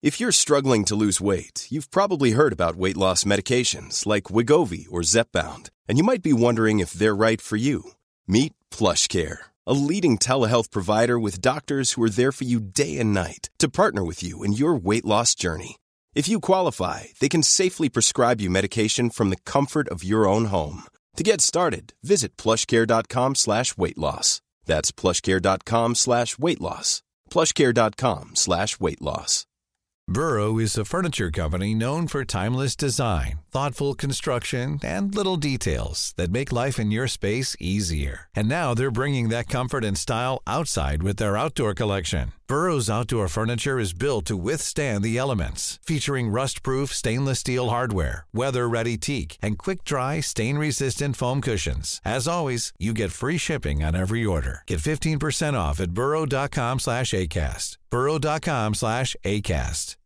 If you're struggling to lose weight, you've probably heard about weight loss medications like Wegovy or Zepbound, and you might be wondering if they're right for you. Meet PlushCare, a leading telehealth provider with doctors who are there for you day and night to partner with you in your weight loss journey. If you qualify, they can safely prescribe you medication from the comfort of your own home. To get started, visit plushcare.com/weight-loss. That's plushcare.com/weight-loss. plushcare.com/weight-loss. Burrow is a furniture company known for timeless design, thoughtful construction, and little details that make life in your space easier. And now they're bringing that comfort and style outside with their outdoor collection. Burrow's outdoor furniture is built to withstand the elements, featuring rust-proof stainless steel hardware, weather-ready teak, and quick-dry, stain-resistant foam cushions. As always, you get free shipping on every order. Get 15% off at burrow.com/ACAST. burrow.com/ACAST.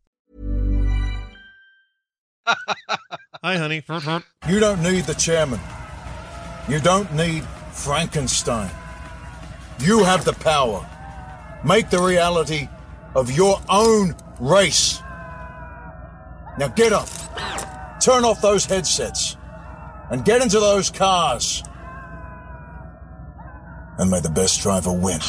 Hi, honey. You don't need the chairman. You don't need Frankenstein. You have the power. Make the reality of your own race. Now get up, turn off those headsets, and get into those cars. And may the best driver win.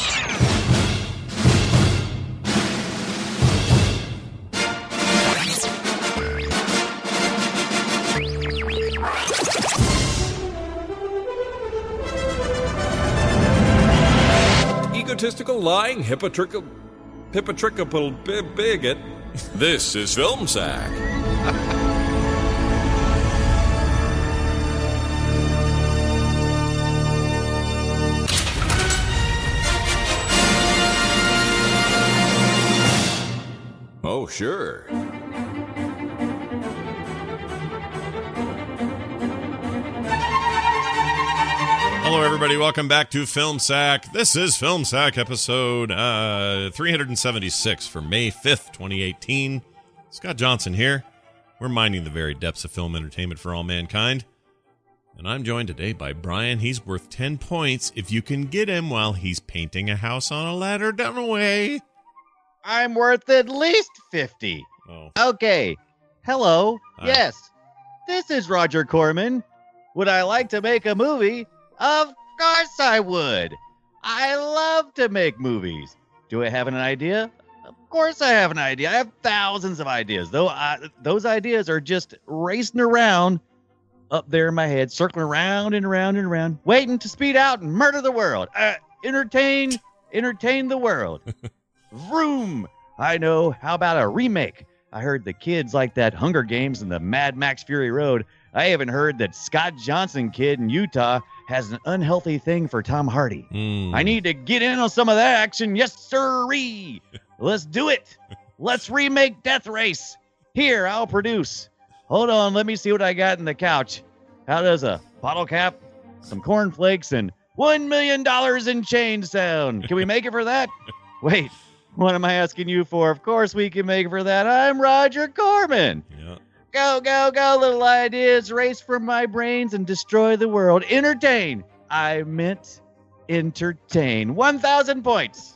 Egotistical, lying, hypocritical bigot. This is Film Sack. Oh, sure. Hello, everybody. Welcome back to Film Sack. This is Film Sack episode 376 for May 5th, 2018. Scott Johnson here. We're mining the very depths of film entertainment for all mankind. And I'm joined today by Brian. He's worth 10 points if you can get him while he's painting a house on a ladder down a way. I'm worth at least 50. Oh. Okay. Hello. Hi. Yes. This is Roger Corman. Would I like to make a movie? Of course I would. I love to make movies. Do I have an idea? Of course I have an idea. I have thousands of ideas. Those ideas are just racing around up there in my head, circling around and around and around, waiting to speed out and murder the world. Entertain the world. Vroom. I know. How about a remake? I heard the kids like that Hunger Games and the Mad Max Fury Road. I even heard that Scott Johnson kid in Utah has an unhealthy thing for Tom Hardy. I need to get in on some of that action. Yes, sirree. Let's do it. Let's remake Death Race. Here, I'll produce. Hold on, let me see what I got in the couch. How does a bottle cap, some cornflakes, and $1 million in change sound? Can we make it for that? Wait, what am I asking you for? Of course we can make it for that. I'm Roger Corman. Yeah. Go, go, go, little ideas. Race from my brains and destroy the world. Entertain. I meant entertain. 1,000 points.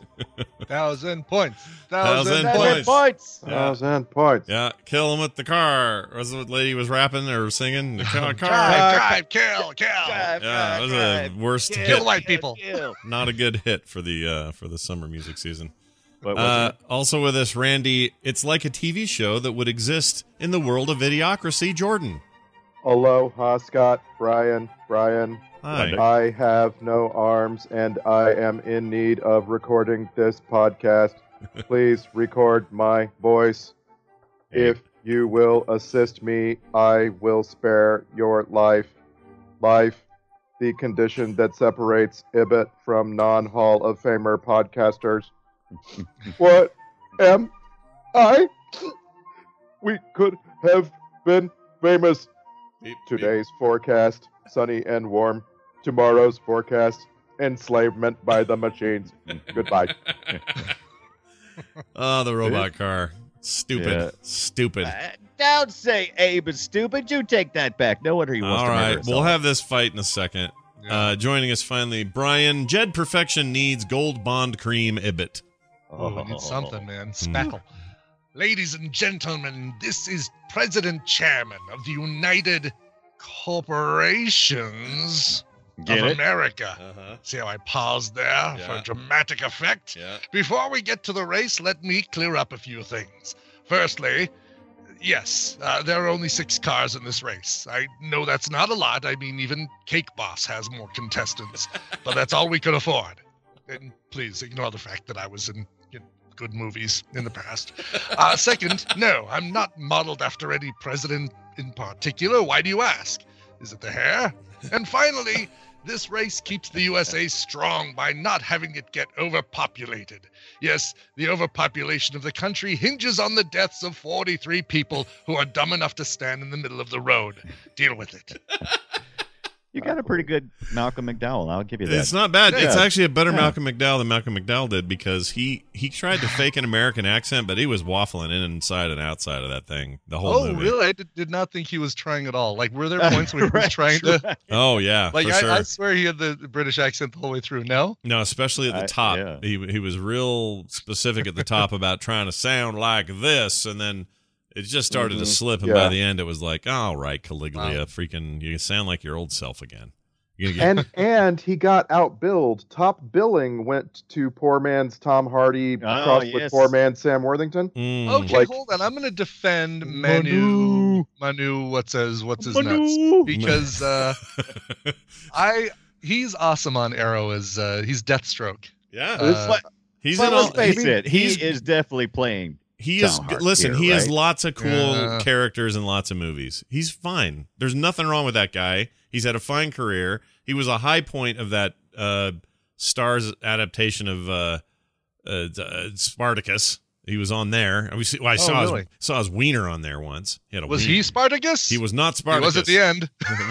1,000 points. 1,000 points. 1,000 points. Yeah, kill him with the car. Was the lady was rapping or singing? The car. Drive, kill. Yeah, that was the worst hit. Kill white people. Not a good hit for the summer music season. What Also with us, Randy, it's like a TV show that would exist in the world of Idiocracy. Jordan. Aloha, Scott, Brian. Hi. I have no arms, and I am in need of recording this podcast. Please record my voice. If you will assist me, I will spare your life. Life, the condition that separates Ibbot from non-Hall of Famer podcasters. What am I? We could have been famous. Today's forecast, sunny and warm. Tomorrow's forecast, enslavement by the machines. Goodbye. Oh, the robot car. Stupid. Yeah. Stupid. Don't say Abe is stupid. You take that back. No wonder he wants All to murder right, us we'll all. have this fight in a second. Joining us finally, Brian. Jed Perfection needs Gold Bond Cream Ibbot. Oh, we need something, man. Spackle. Ladies and gentlemen, this is President Chairman of the United Corporations Get of it? America. Uh-huh. See how I paused there for Yeah. dramatic effect? Yeah. Before we get to the race, let me clear up a few things. Firstly, yes, there are only 6 cars in this race. I know that's not a lot. I mean, even Cake Boss has more contestants, but that's all we could afford. And please ignore the fact that I was in good movies in the past. Second, no, I'm not modeled after any president in particular. Why do you ask? Is it the hair? And finally, this race keeps the USA strong by not having it get overpopulated. Yes, the overpopulation of the country hinges on the deaths of 43 people who are dumb enough to stand in the middle of the road. Deal with it. You got a pretty good Malcolm McDowell. I'll give you that. It's not bad. Yeah. It's actually a better Yeah. Malcolm McDowell than Malcolm McDowell did, because he tried to fake an American accent, but he was waffling inside and outside of that thing the whole Oh, movie. really? I did not think he was trying at all. Like, were there points where he was Right, trying to... right. Oh yeah, Like, for sure. I swear he had the British accent the whole way through. No? No, especially at the top. yeah. He was real specific at the top about trying to sound like this, and then it just started to slip, and by Yeah. the end it was like, all right, Caligula, freaking, you sound like your old self again. You're gonna get, And he got outbilled. Top billing went to poor man's Tom Hardy crossed with yes. poor man's Sam Worthington. Okay, Like- hold on. I'm going to defend Manu, what's his nuts? Because he's awesome on Arrow as he's Deathstroke. yeah, he's But in all. let's face maybe it, he he's- is definitely playing. He is. Tom Hardy Listen, here, he has right? lots of cool Yeah. characters in lots of movies. He's fine. There's nothing wrong with that guy. He's had a fine career. He was a high point of that Starz adaptation of Spartacus. He was on there. I saw his wiener on there once. He had a Was wiener. he Spartacus? He was not He Spartacus. was at the end.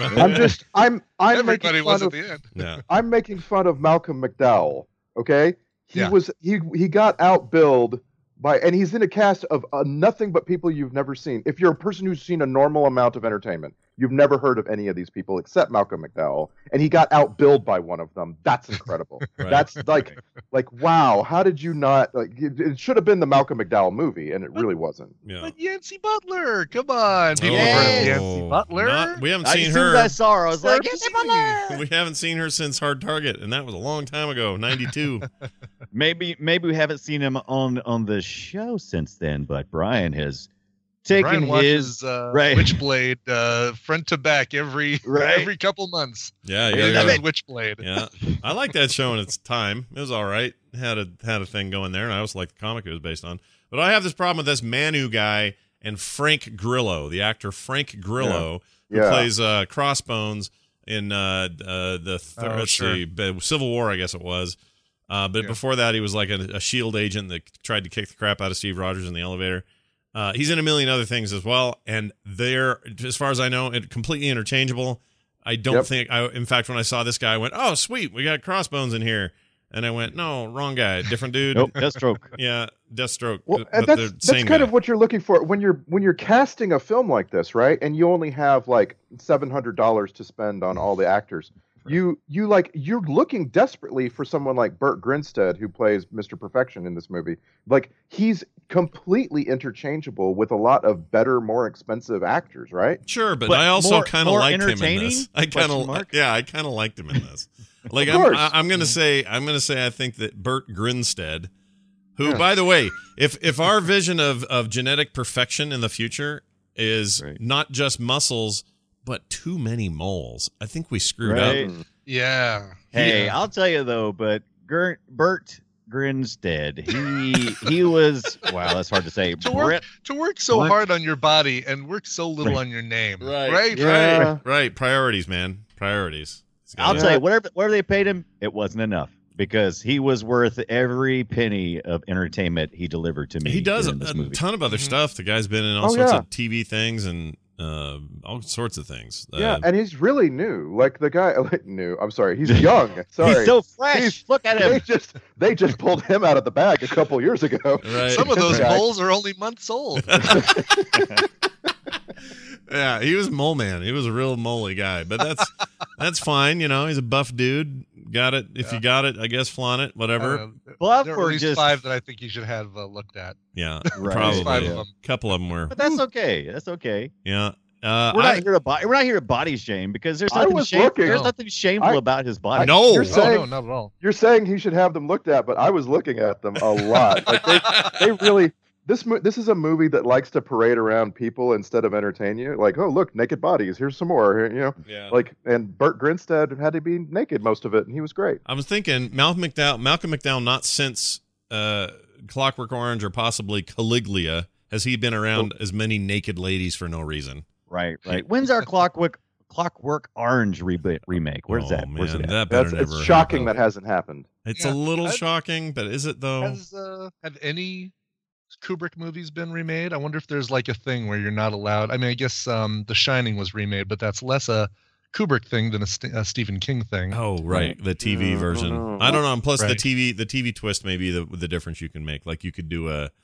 I'm Everybody making was fun at of, the end. Yeah. I'm making fun of Malcolm McDowell. Okay, he Yeah. he got outbilled by, and he's in a cast of nothing but people you've never seen. If you're a person who's seen a normal amount of entertainment, you've never heard of any of these people except Malcolm McDowell, and he got outbilled by one of them. That's incredible. Right. That's like wow. How did you not like? It should have been the Malcolm McDowell movie, and it really wasn't. Yeah. But Yancey Butler, come on. People Yes. have heard of Yancey Butler. We haven't As seen soon as I her. saw her, I was like, Surf "Yes, City." Butler!" We haven't seen her since Hard Target, and that was a long time ago, '92. Maybe we haven't seen him on the show since then, but Brian has taken Brian his watches right. Witchblade front to back every couple months. Yeah, He yeah, does yeah. Witchblade. Yeah, I like that show in its time. It was all right. It had a thing going there, and I also like the comic it was based on. But I have this problem with this Manu guy and Frank Grillo, the actor Frank Grillo, who Yeah. plays Crossbones in let's see, Civil War, I guess it was. But before that, he was like a SHIELD agent that tried to kick the crap out of Steve Rogers in the elevator. He's in a million other things as well, and they're, as far as I know, completely interchangeable. I don't think in fact, when I saw this guy, I went, "Oh, sweet, we got Crossbones in here," and I went, "No, wrong guy, different dude." Nope, Deathstroke. Yeah, Deathstroke. Well, but and they're that's same kind guy. of what you're looking for when you're casting a film like this, right? And you only have like $700 to spend on all the actors. You're looking desperately for someone like Burt Grinstead, who plays Mr. Perfection in this movie. Like, he's completely interchangeable with a lot of better, more expensive actors, right? Sure, but But I also more- kind of more liked him in entertaining? this. I kind Question of, mark? yeah, I kind of liked him in this. Like, Of course. I'm gonna say, I think that Burt Grinstead, who, by the way, if our vision of genetic perfection in the future is Right. not just muscles but too many moles, I think we screwed Right. up. Yeah. Hey, Yeah. I'll tell you though, but Burt Grinstead, he was wow, that's hard to say. To work so What? hard on your body and work so little on your name. Right. Yeah. Right, priorities, man, priorities. It's I'll gotta- tell you, whatever they paid him, it wasn't enough because he was worth every penny of entertainment he delivered to me. He does in this a movie. ton of other stuff. The guy's been in all Oh, sorts yeah. of TV things and all sorts of things. Yeah, and he's really new. Like the guy, new. I'm sorry, he's young. Sorry, He's so fresh. He's- Look at They him. just pulled him out of the bag a couple years ago. right. Some of those Guy. moles are only months old. Yeah, he was mole man. He was a real moley guy, but that's fine. You know, he's a buff dude. Got it. If you got it, I guess flaunt it. Whatever. buff there are or at least just 5 that I think you should have looked at. Yeah, Right. probably. 5 A of them. couple of them were. But that's okay. That's okay. Yeah. We're not here to body shame because there's I nothing was shameful. looking. There's nothing shameful about his body. No. You're saying, no, not at all. You're saying he should have them looked at, but I was looking at them a lot. Like they really. This is a movie that likes to parade around people instead of entertain you. Like, oh look, naked bodies. Here's some more. You know, Yeah. like, and Burt Grinstead had to be naked most of it, and he was great. I was thinking Malcolm McDowell, not since Clockwork Orange or possibly Caligula has he been around as many naked ladies for no reason. Right. When's our Clockwork Orange remake? Where's that? Man, Where's it at? that better It's never shocking happen. that hasn't happened. It's Yeah, a little I've- shocking, but is it though? Have any Kubrick movies been remade? I wonder if there's like a thing where you're not allowed. I mean, I guess The Shining was remade, but that's less a Kubrick thing than a Stephen King thing. Oh, right, the TV Yeah, version. I don't know. I don't know. And plus, Right. the TV twist may be the difference you can make. Like you could do a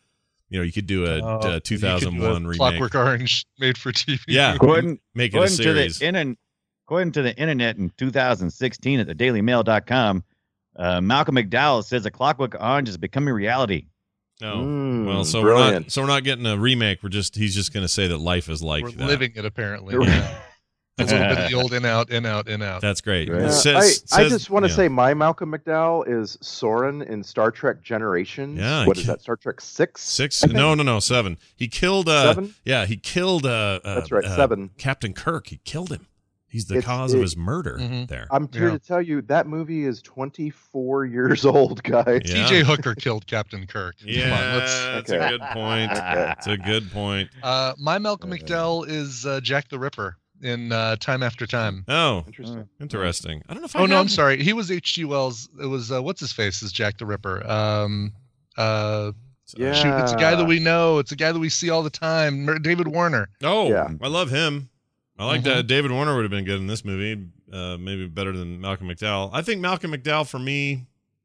2001 remake. Clockwork Orange made for TV. Yeah, According- make it a series. According to the internet in 2016 at thedailymail.com, Malcolm McDowell says a Clockwork Orange is becoming reality. Oh, well, so brilliant. we're not getting a remake. He's just going to say that life is like We're that. living it apparently. Yeah. Yeah. That's a little bit of the old in out, in out, in out. That's great. Yeah. I just want to say my Malcolm McDowell is Soren in Star Trek Generations. Yeah, What is that? Star Trek 6? 6. No, 7. He killed. 7? Yeah, he killed. That's right, 7. Captain Kirk. He killed him. He's the It's- cause of his murder. Mhm. There. I'm here Yeah. to tell you that movie is 24 years old, guys. Yeah. TJ Hooker killed Captain Kirk. Come Yeah, on, that's Okay. a good point. That's a good point. my Malcolm McDowell is Jack the Ripper in Time After Time. Oh, Interesting. interesting. I don't know if I Oh no, have- I'm sorry. He was H.G. Wells. It was what's his face is Jack the Ripper. Yeah. Shoot, it's a guy that we know. It's a guy that we see all the time. David Warner. Oh, Yeah. I love him. I like Mhm. that. David Warner would have been good in this movie. Maybe better than Malcolm McDowell. I think Malcolm McDowell for me.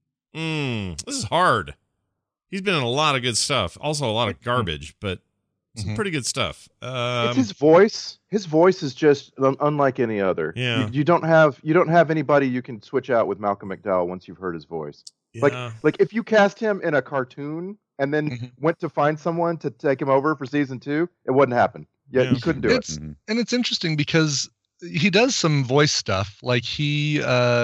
This is hard. He's been in a lot of good stuff. Also a lot of garbage, but some Mhm. pretty good stuff. It's his voice. His voice is just unlike any other. Yeah. You don't have anybody you can switch out with Malcolm McDowell once you've heard his voice. Yeah. Like if you cast him in a cartoon and then Mhm. went to find someone to take him over for season 2, it wouldn't happen. Yeah, Yeah. you couldn't do it. It's and it's interesting because he does some voice stuff. Like he's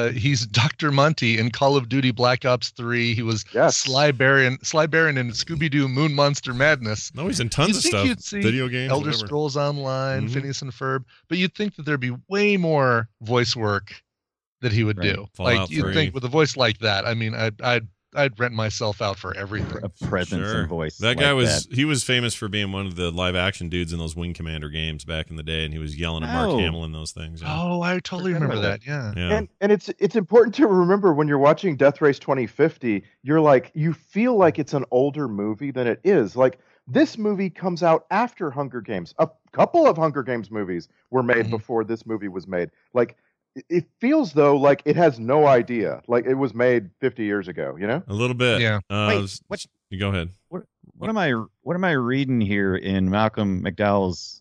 Dr. Monty in Call of Duty Black Ops 3. He was Yes. Sly Baron in Scooby-Doo Moon Monster Madness. No, he's in tons You'd of think stuff. you'd see Video games, Elder whatever. Scrolls Online, Mhm. Phineas and Ferb, but you'd think that there'd be way more voice work that he would Right. do. Fallout like you'd 3. think with a voice like that. I mean, I'd rent myself out for everything. A presence Sure. and voice. That like guy he was famous for being one of the live action dudes in those Wing Commander games back in the day, and he was yelling at Mark Oh. Hamill in those things. Yeah. Oh, I totally Forget remember about that. Yeah. Yeah. And it's important to remember when you're watching Death Race 2050, you feel like it's an older movie than it is. Like this movie comes out after Hunger Games. A couple of Hunger Games movies were made Mhm. before this movie was made. Like it feels though like it has no idea. Like it was made 50 years ago, you know? A little bit. Yeah. Wait, what- You go ahead. What am I reading here in Malcolm McDowell's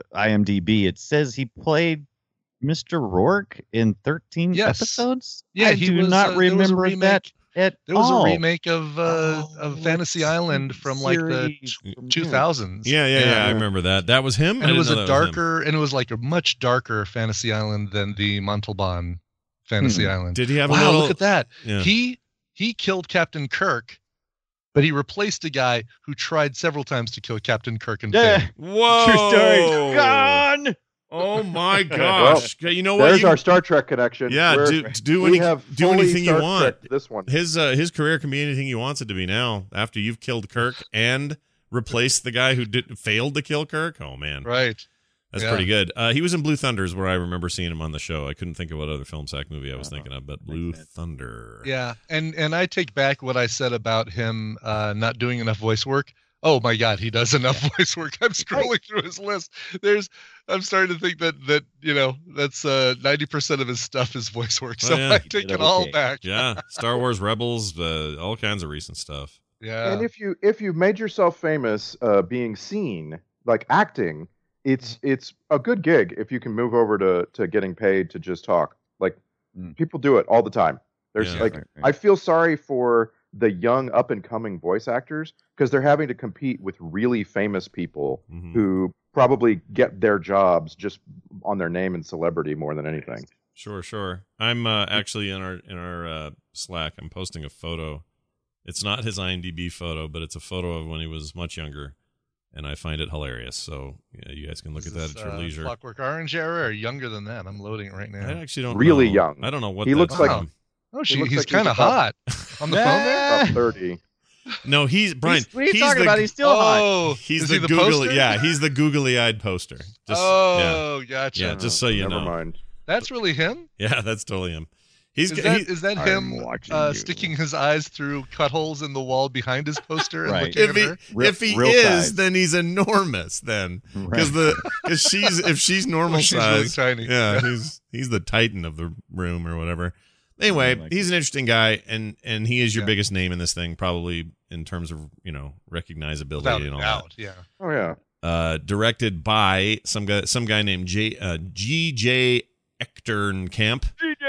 IMDb? It says he played Mr. Rourke in 13 Yes. episodes. Yeah, I he do was, not there was a remember remake- that at There was all. a remake of Fantasy Island from like the Series from- 2000s. Yeah. I remember that. That was him. And I it was didn't a know that him. darker, and it was like a much darker Fantasy Island than the Montalban Fantasy Island. Did he have a Wow, little? look at that. Yeah. He killed Captain Kirk, but he replaced a guy who tried several times to kill Captain Kirk and Yeah. failed. Whoa! True story. Gone. Oh my gosh! You know what? There's our Star Trek connection. Yeah, We're- do we have fully anything you Star want. Trek this one. His career can be anything he wants it to be now. After you've killed Kirk and replaced the guy who failed to kill Kirk. Oh man, Right. that's Yeah. pretty good. He was in Blue Thunders, where I remember seeing him on the show. I couldn't think of what other film sack movie I was thinking of, but Blue Thunder. Yeah, and I take back what I said about him not doing enough voice work. Oh my God, he does enough voice work. I'm scrolling through his list. I'm starting to think that that's 90% of his stuff is voice work. So yeah. I take it all Okay. back. Yeah, Star Wars Rebels, all kinds of recent stuff. Yeah. And if you've made yourself famous being seen, like acting, it's a good gig if you can move over to getting paid to just talk. Like Mm. people do it all the time. There's Yeah. like I feel sorry for the young up and coming voice actors, because they're having to compete with really famous people who probably get their jobs just on their name and celebrity more than anything. Sure. I'm actually in our Slack. I'm posting a photo. It's not his IMDb photo, but it's a photo of when he was much younger, and I find it hilarious. So yeah, you guys can look at that at your leisure. Clockwork Orange era or younger than that? I'm loading it right now. I actually don't really know. young. I don't know what he looks like. Oh, he's kind of hot on the phone there. About 30. No, he's Brian. What are you talking about? He's still hot. Oh, He's is the he the googly. poster? Yeah, he's the googly-eyed poster. Just, gotcha. Yeah, just so you Never know. mind. That's really him. Yeah, that's totally him. Is that him watching you. sticking his eyes through cut holes in the wall behind his poster and Right. looking at her? If he real is, size. then he's enormous. Then because if she's normal She's size, really tiny. yeah, he's the titan of the room or whatever. Anyway, he's an interesting guy, and he is your biggest name in this thing, probably in terms of recognizability Without and all doubt, that. yeah. Oh yeah. Directed by some guy named G.J. Echternkamp.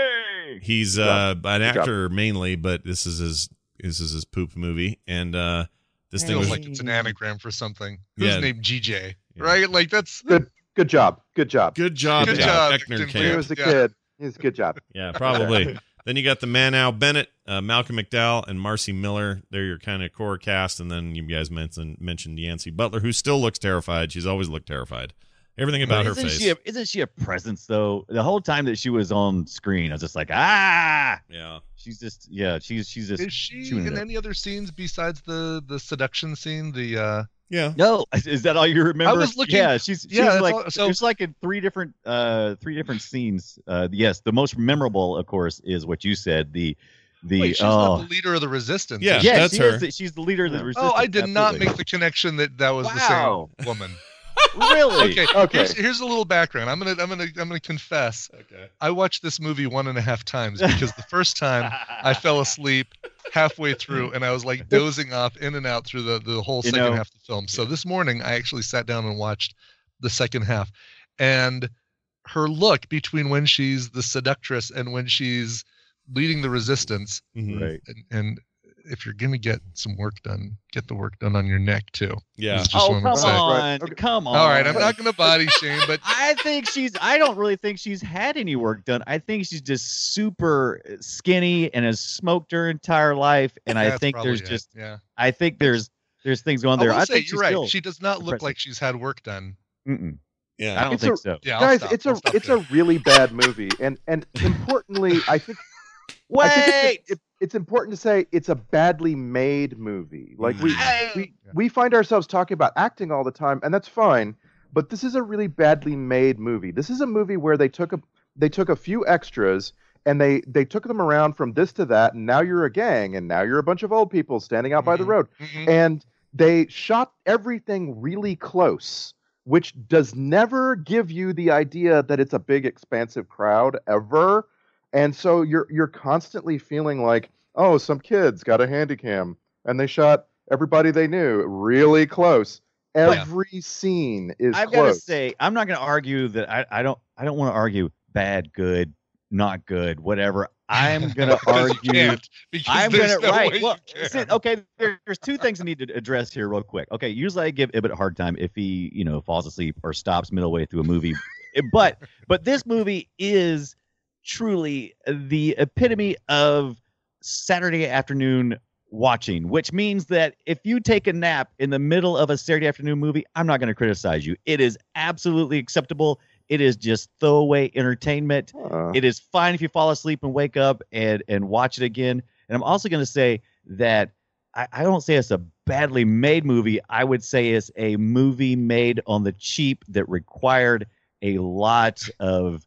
He's an actor mainly, but this is his poop movie, and this thing Feels was like it's an anagram for something. Who's Yeah. named GJ? Right? Like that's Good job. good job. Good job, Echternkamp. When he was a kid. He's a good job. Yeah, probably. Then you got the Manow Bennett, Malcolm McDowell, and Marcy Miller. They're your kind of core cast. And then you guys mentioned Yancey Butler, who still looks terrified. She's always looked terrified. Everything about her face. Isn't she a presence though? The whole time that she was on screen, I was just like, ah. Yeah. She's just she's just. Is she chewing it in up. any other scenes besides the seduction scene? The Yeah. No, is that all you remember? I was looking. Yeah, she's that's like all- so it's like in three different scenes. Yes, the most memorable, of course, is what you said. The wait, she's not the leader of the resistance. Yeah, is she? yeah, that's she her. is she's the leader of the resistance. Oh, I did not absolutely. make the connection that was Wow. the same woman. Really? Okay. Here's a little background. I'm gonna confess. Okay. I watched this movie 1.5 times because the first time I fell asleep halfway through and I was like dozing off in and out through the whole second half of the film. So this morning I actually sat down and watched the second half, and her look between when she's the seductress and when she's leading the resistance, Mhm. Right. and if you're gonna get some work done, get the work done on your neck too. Yeah. Is just Oh, what I'm come gonna say. on. Right. Okay. Come on. All right, I'm not gonna body shame, but I don't really think she's had any work done. I think she's just super skinny and has smoked her entire life. And I that's think probably there's it. just, yeah. I think there's things going there. I will I say think you're she's right. still She does not look impressive. like she's had work done. Mm-mm. I Yeah. don't It's think a- so. Yeah, I'll Guys, stop. it's I'll stop a there. really bad movie, and importantly, I think it's important to say it's a badly made movie. Like we find ourselves talking about acting all the time, and that's fine. But this is a really badly made movie. This is a movie where they took a few extras and they took them around from this to that, and now you're a gang, and now you're a bunch of old people standing out by the road, and they shot everything really close, which does never give you the idea that it's a big expansive crowd ever. And so you're constantly feeling like, oh, some kids got a handycam and they shot everybody they knew really close. Every scene is I've close. got to say, I'm not going to argue that I don't want to argue bad, good, not good, whatever. I'm going to argue. I'm going to right. Well, okay. There's two things I need to address here real quick. Okay, usually I give Ibbott a hard time if he falls asleep or stops middle way through a movie, but this movie is truly the epitome of Saturday afternoon watching, which means that if you take a nap in the middle of a Saturday afternoon movie, I'm not going to criticize you. It is absolutely acceptable. It is just throwaway entertainment. It is fine if you fall asleep and wake up and watch it again. And I'm also going to say that I don't say it's a badly made movie. I would say it's a movie made on the cheap that required a lot of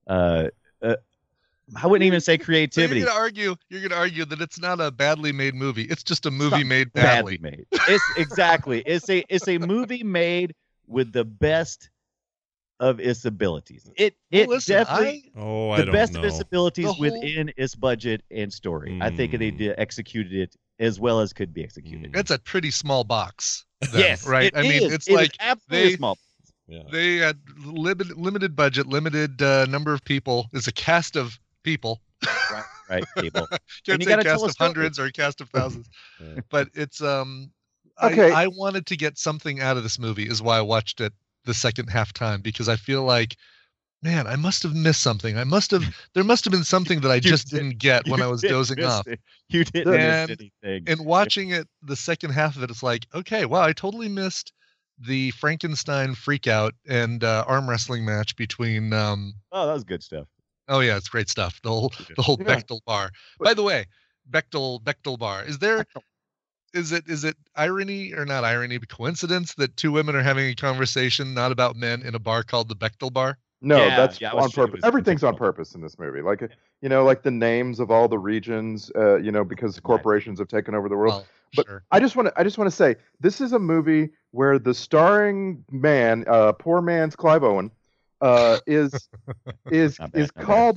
I wouldn't even say creativity. So you're gonna argue that it's not a badly made movie. It's just a movie made badly. made. It's exactly. It's a movie made with the best of its abilities. It definitely I the don't best know. of its abilities The whole- within its budget and story. I think they executed it as well as could be executed. It's a pretty small box. then, Yes, right. it I mean, is. it's It is like absolutely they- small. Yeah. they had limited budget, limited number of people. It's a cast of people. right, Cable. Can't you say gotta cast tell a of story. hundreds or cast of thousands. But it's Okay. I wanted to get something out of this movie is why I watched it the second half time, because I feel like, man, I must have missed something. There must have been something that I just didn't get when I was dozing off. You didn't miss anything. And watching it, the second half of it, it's like, okay, wow, I totally missed the Frankenstein freakout and arm wrestling match between. Oh, that was good stuff. Oh yeah, it's great stuff. The whole Yeah. Bechtel bar. By the way, Bechtel bar. Is it irony or not irony, but coincidence that two women are having a conversation not about men in a bar called the Bechtel bar? No, Yeah, that's yeah, it on was- it purpose. was Everything's on intentional. purpose in this movie. Like, like the names of all the regions, because corporations have taken over the world. Well, But sure. I just want to say this is a movie where the starring man, poor man's Clive Owen, is Not bad, not called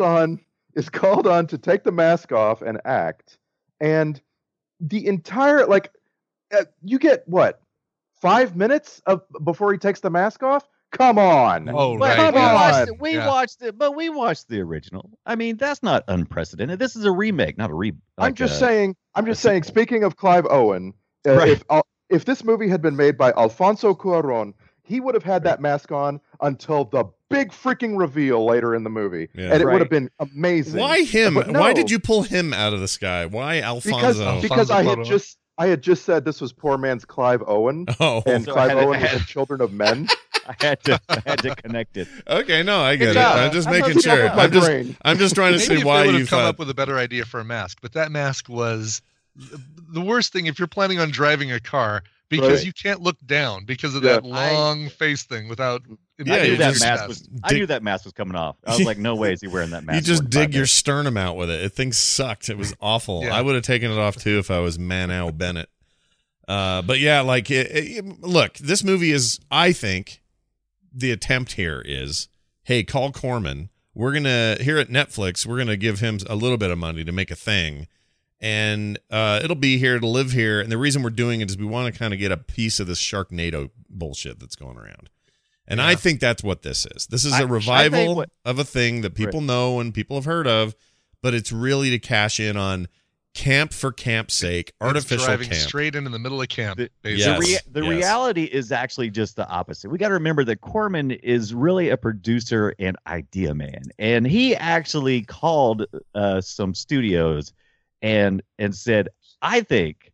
on to take the mask off and act, and the entire you get what 5 minutes before he takes the mask off. Come on. Oh, But right. Come on. we watched the original. I mean, that's not unprecedented. This is a remake, not a I'm just saying. sequel. Speaking of Clive Owen, Right. if this movie had been made by Alfonso Cuarón, he would have had that mask on until the big freaking reveal later in the movie, Yeah. and it Right. would have been amazing. Why him? But Why no, did you pull him out of the sky? Why Alfonso? Because I had Alfonso just said this was poor man's Clive Owen, Oh, and So I Clive had to- Owen I was had- in Children of Men. I had to connect it. okay. No, I get it. job. I'm just I'm making not sure. with my I'm just, brain. I'm just trying to Maybe see if why they would you have come thought. up with a better idea for a mask, but that mask was the worst thing if you're planning on driving a car, because Right. you can't look down because of Yeah. that long face thing without. Yeah, I knew you that just mask was. I dig- knew that mask was coming off. I was like, no way is he wearing that mask. You just more than dig 5 your minutes. sternum out with it. It thing sucked. It was awful. Yeah. I would have taken it off too if I was Manow Bennett. But yeah, like, look, this movie is. I think the attempt here is, hey, call Corman. We're gonna here at Netflix. We're gonna give him a little bit of money to make a thing, and it'll be here to live here. And the reason we're doing it is we want to kind of get a piece of this Sharknado bullshit that's going around. And I think that's what this is. This is I a think revival what- of a thing that people know and people have heard of, but it's really to cash in on camp for camp's sake, It's artificial driving camp. straight into the middle of camp. The- basically. Yes. The yes. reality is actually just the opposite. We got to remember that Corman is really a producer and idea man, and he actually called some studios and said, "I think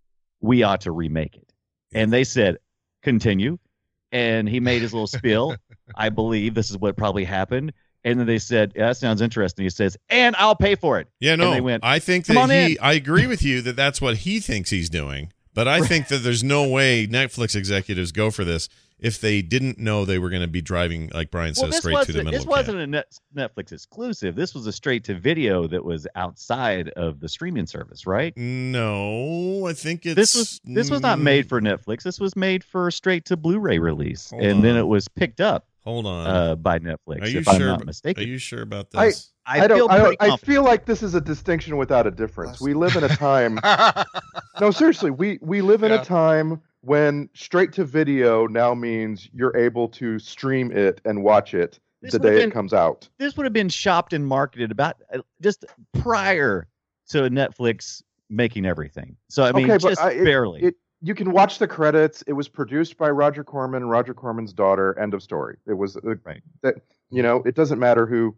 we ought to remake it," and they said, "Continue." And he made his little spiel. I believe this is what probably happened. And then they said, yeah, that sounds interesting. He says, and I'll pay for it. Yeah, no, And they went, I think "Come on that in." I agree with you that that's what he thinks he's doing. But I think that there's no way Netflix executives go for this if they didn't know they were going to be driving, like Brian says, straight to the middle this of camp. wasn't a Netflix exclusive. This was a straight to video that was outside of the streaming service, right? No, I think it's This was not made for Netflix. This was made for straight to Blu-ray release, Hold and then on. it was picked up Hold on. by Netflix. Are you if I'm sure? not Are mistaken, you sure about I- this? I feel pretty I confident. feel like this is a distinction without a difference. We live in a time. No, seriously, we live in Yeah. a time when straight to video now means you're able to stream it and watch it This the would've day been- it comes out. This would have been shopped and marketed about just prior to Netflix making everything. So I mean, Okay, but just it- barely. You can watch the credits. It was produced by Roger Corman, Roger Corman's daughter. End of story. It was Right. That it doesn't matter who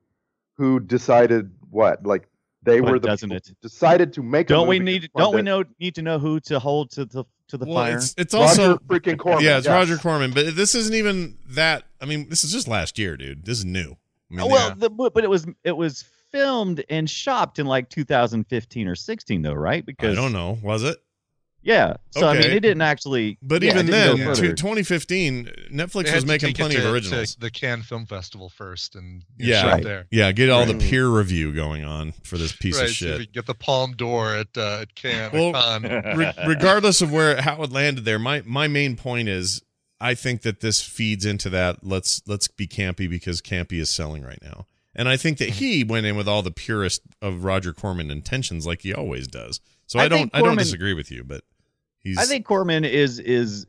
decided what. Like they But were the doesn't people it? who decided to make. don't a we movie need? and Don't we fund need to know who to hold to the Well, fire? it's it. also Roger freaking Corman. yeah, it's yes. Roger Corman, but this isn't even that. I mean, this is just last year, dude. This is new. I mean, Well, but it was filmed and shopped in like 2015 or 16, though, right? I Because don't know. Was it? Yeah. So I mean, Okay. it didn't actually. But yeah, it even didn't then, go further. 2015, Netflix They had was to making take it plenty of to originals. the Cannes Film Festival first, and Yeah. shot Right. there. Yeah, get all the Right. peer review going on for this piece Right, of see if shit. we can get the Palme d'Or at Cannes. Well, Cannes. Regardless of how it landed there, my main point is I think that this feeds into that. Let's be campy because campy is selling right now, and I think that he went in with all the purest of Roger Corman intentions, like he always does. So I don't Corman- disagree with you, but he's. I think Corman is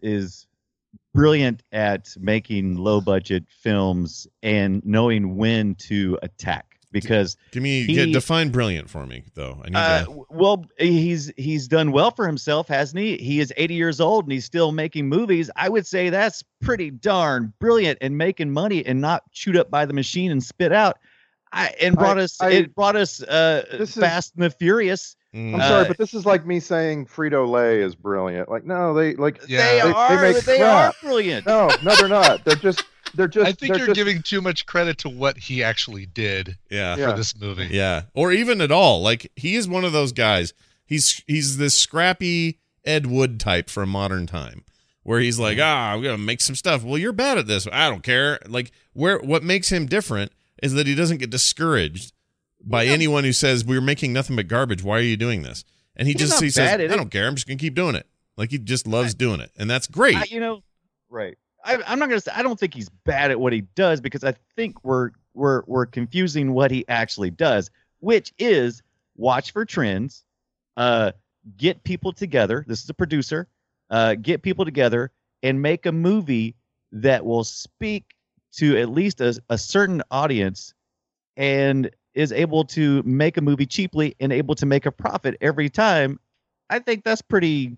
brilliant at making low budget films and knowing when to attack. because define brilliant for me though. I need well, he's done well for himself, hasn't he? He is 80 years old and he's still making movies. I would say that's pretty darn brilliant and making money and not chewed up by the machine and spit out. It brought us Fast and the Furious. I'm sorry, but this is like me saying Frito-Lay is brilliant. Like, no, they are brilliant. No, they're not. They're just. I think you're giving too much credit to what he actually did. For this movie. Yeah, or even at all. Like, he is one of those guys. He's this scrappy Ed Wood type from modern time, where he's like, I'm gonna make some stuff. Well, you're bad at this. I don't care. Like, what makes him different is that he doesn't get discouraged by anyone who says we're making nothing but garbage. Why are you doing this? And he says, I don't care. I'm just gonna keep doing it. Like, he just loves doing it, and that's great. Right. I'm not gonna say I don't think he's bad at what he does, because I think we're confusing what he actually does, which is watch for trends, get people together. This is a producer. Get people together and make a movie that will speak to at least a certain audience, and is able to make a movie cheaply and able to make a profit every time. I think that's pretty,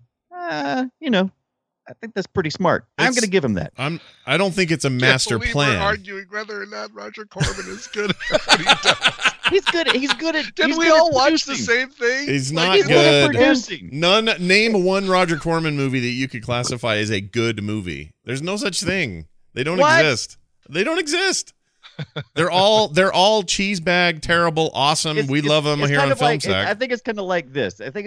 I think that's pretty smart. I'm going to give him that. I don't think it's a master plan. We're arguing whether or not Roger Corman is good at what he does. He's good at. Did we all watch the same thing? He's not good. Name one Roger Corman movie that you could classify as a good movie. There's no such thing. They don't exist. They don't exist. They're all cheese bag, terrible, awesome. We love them here on Film Sack. I think it's kind of like this. I think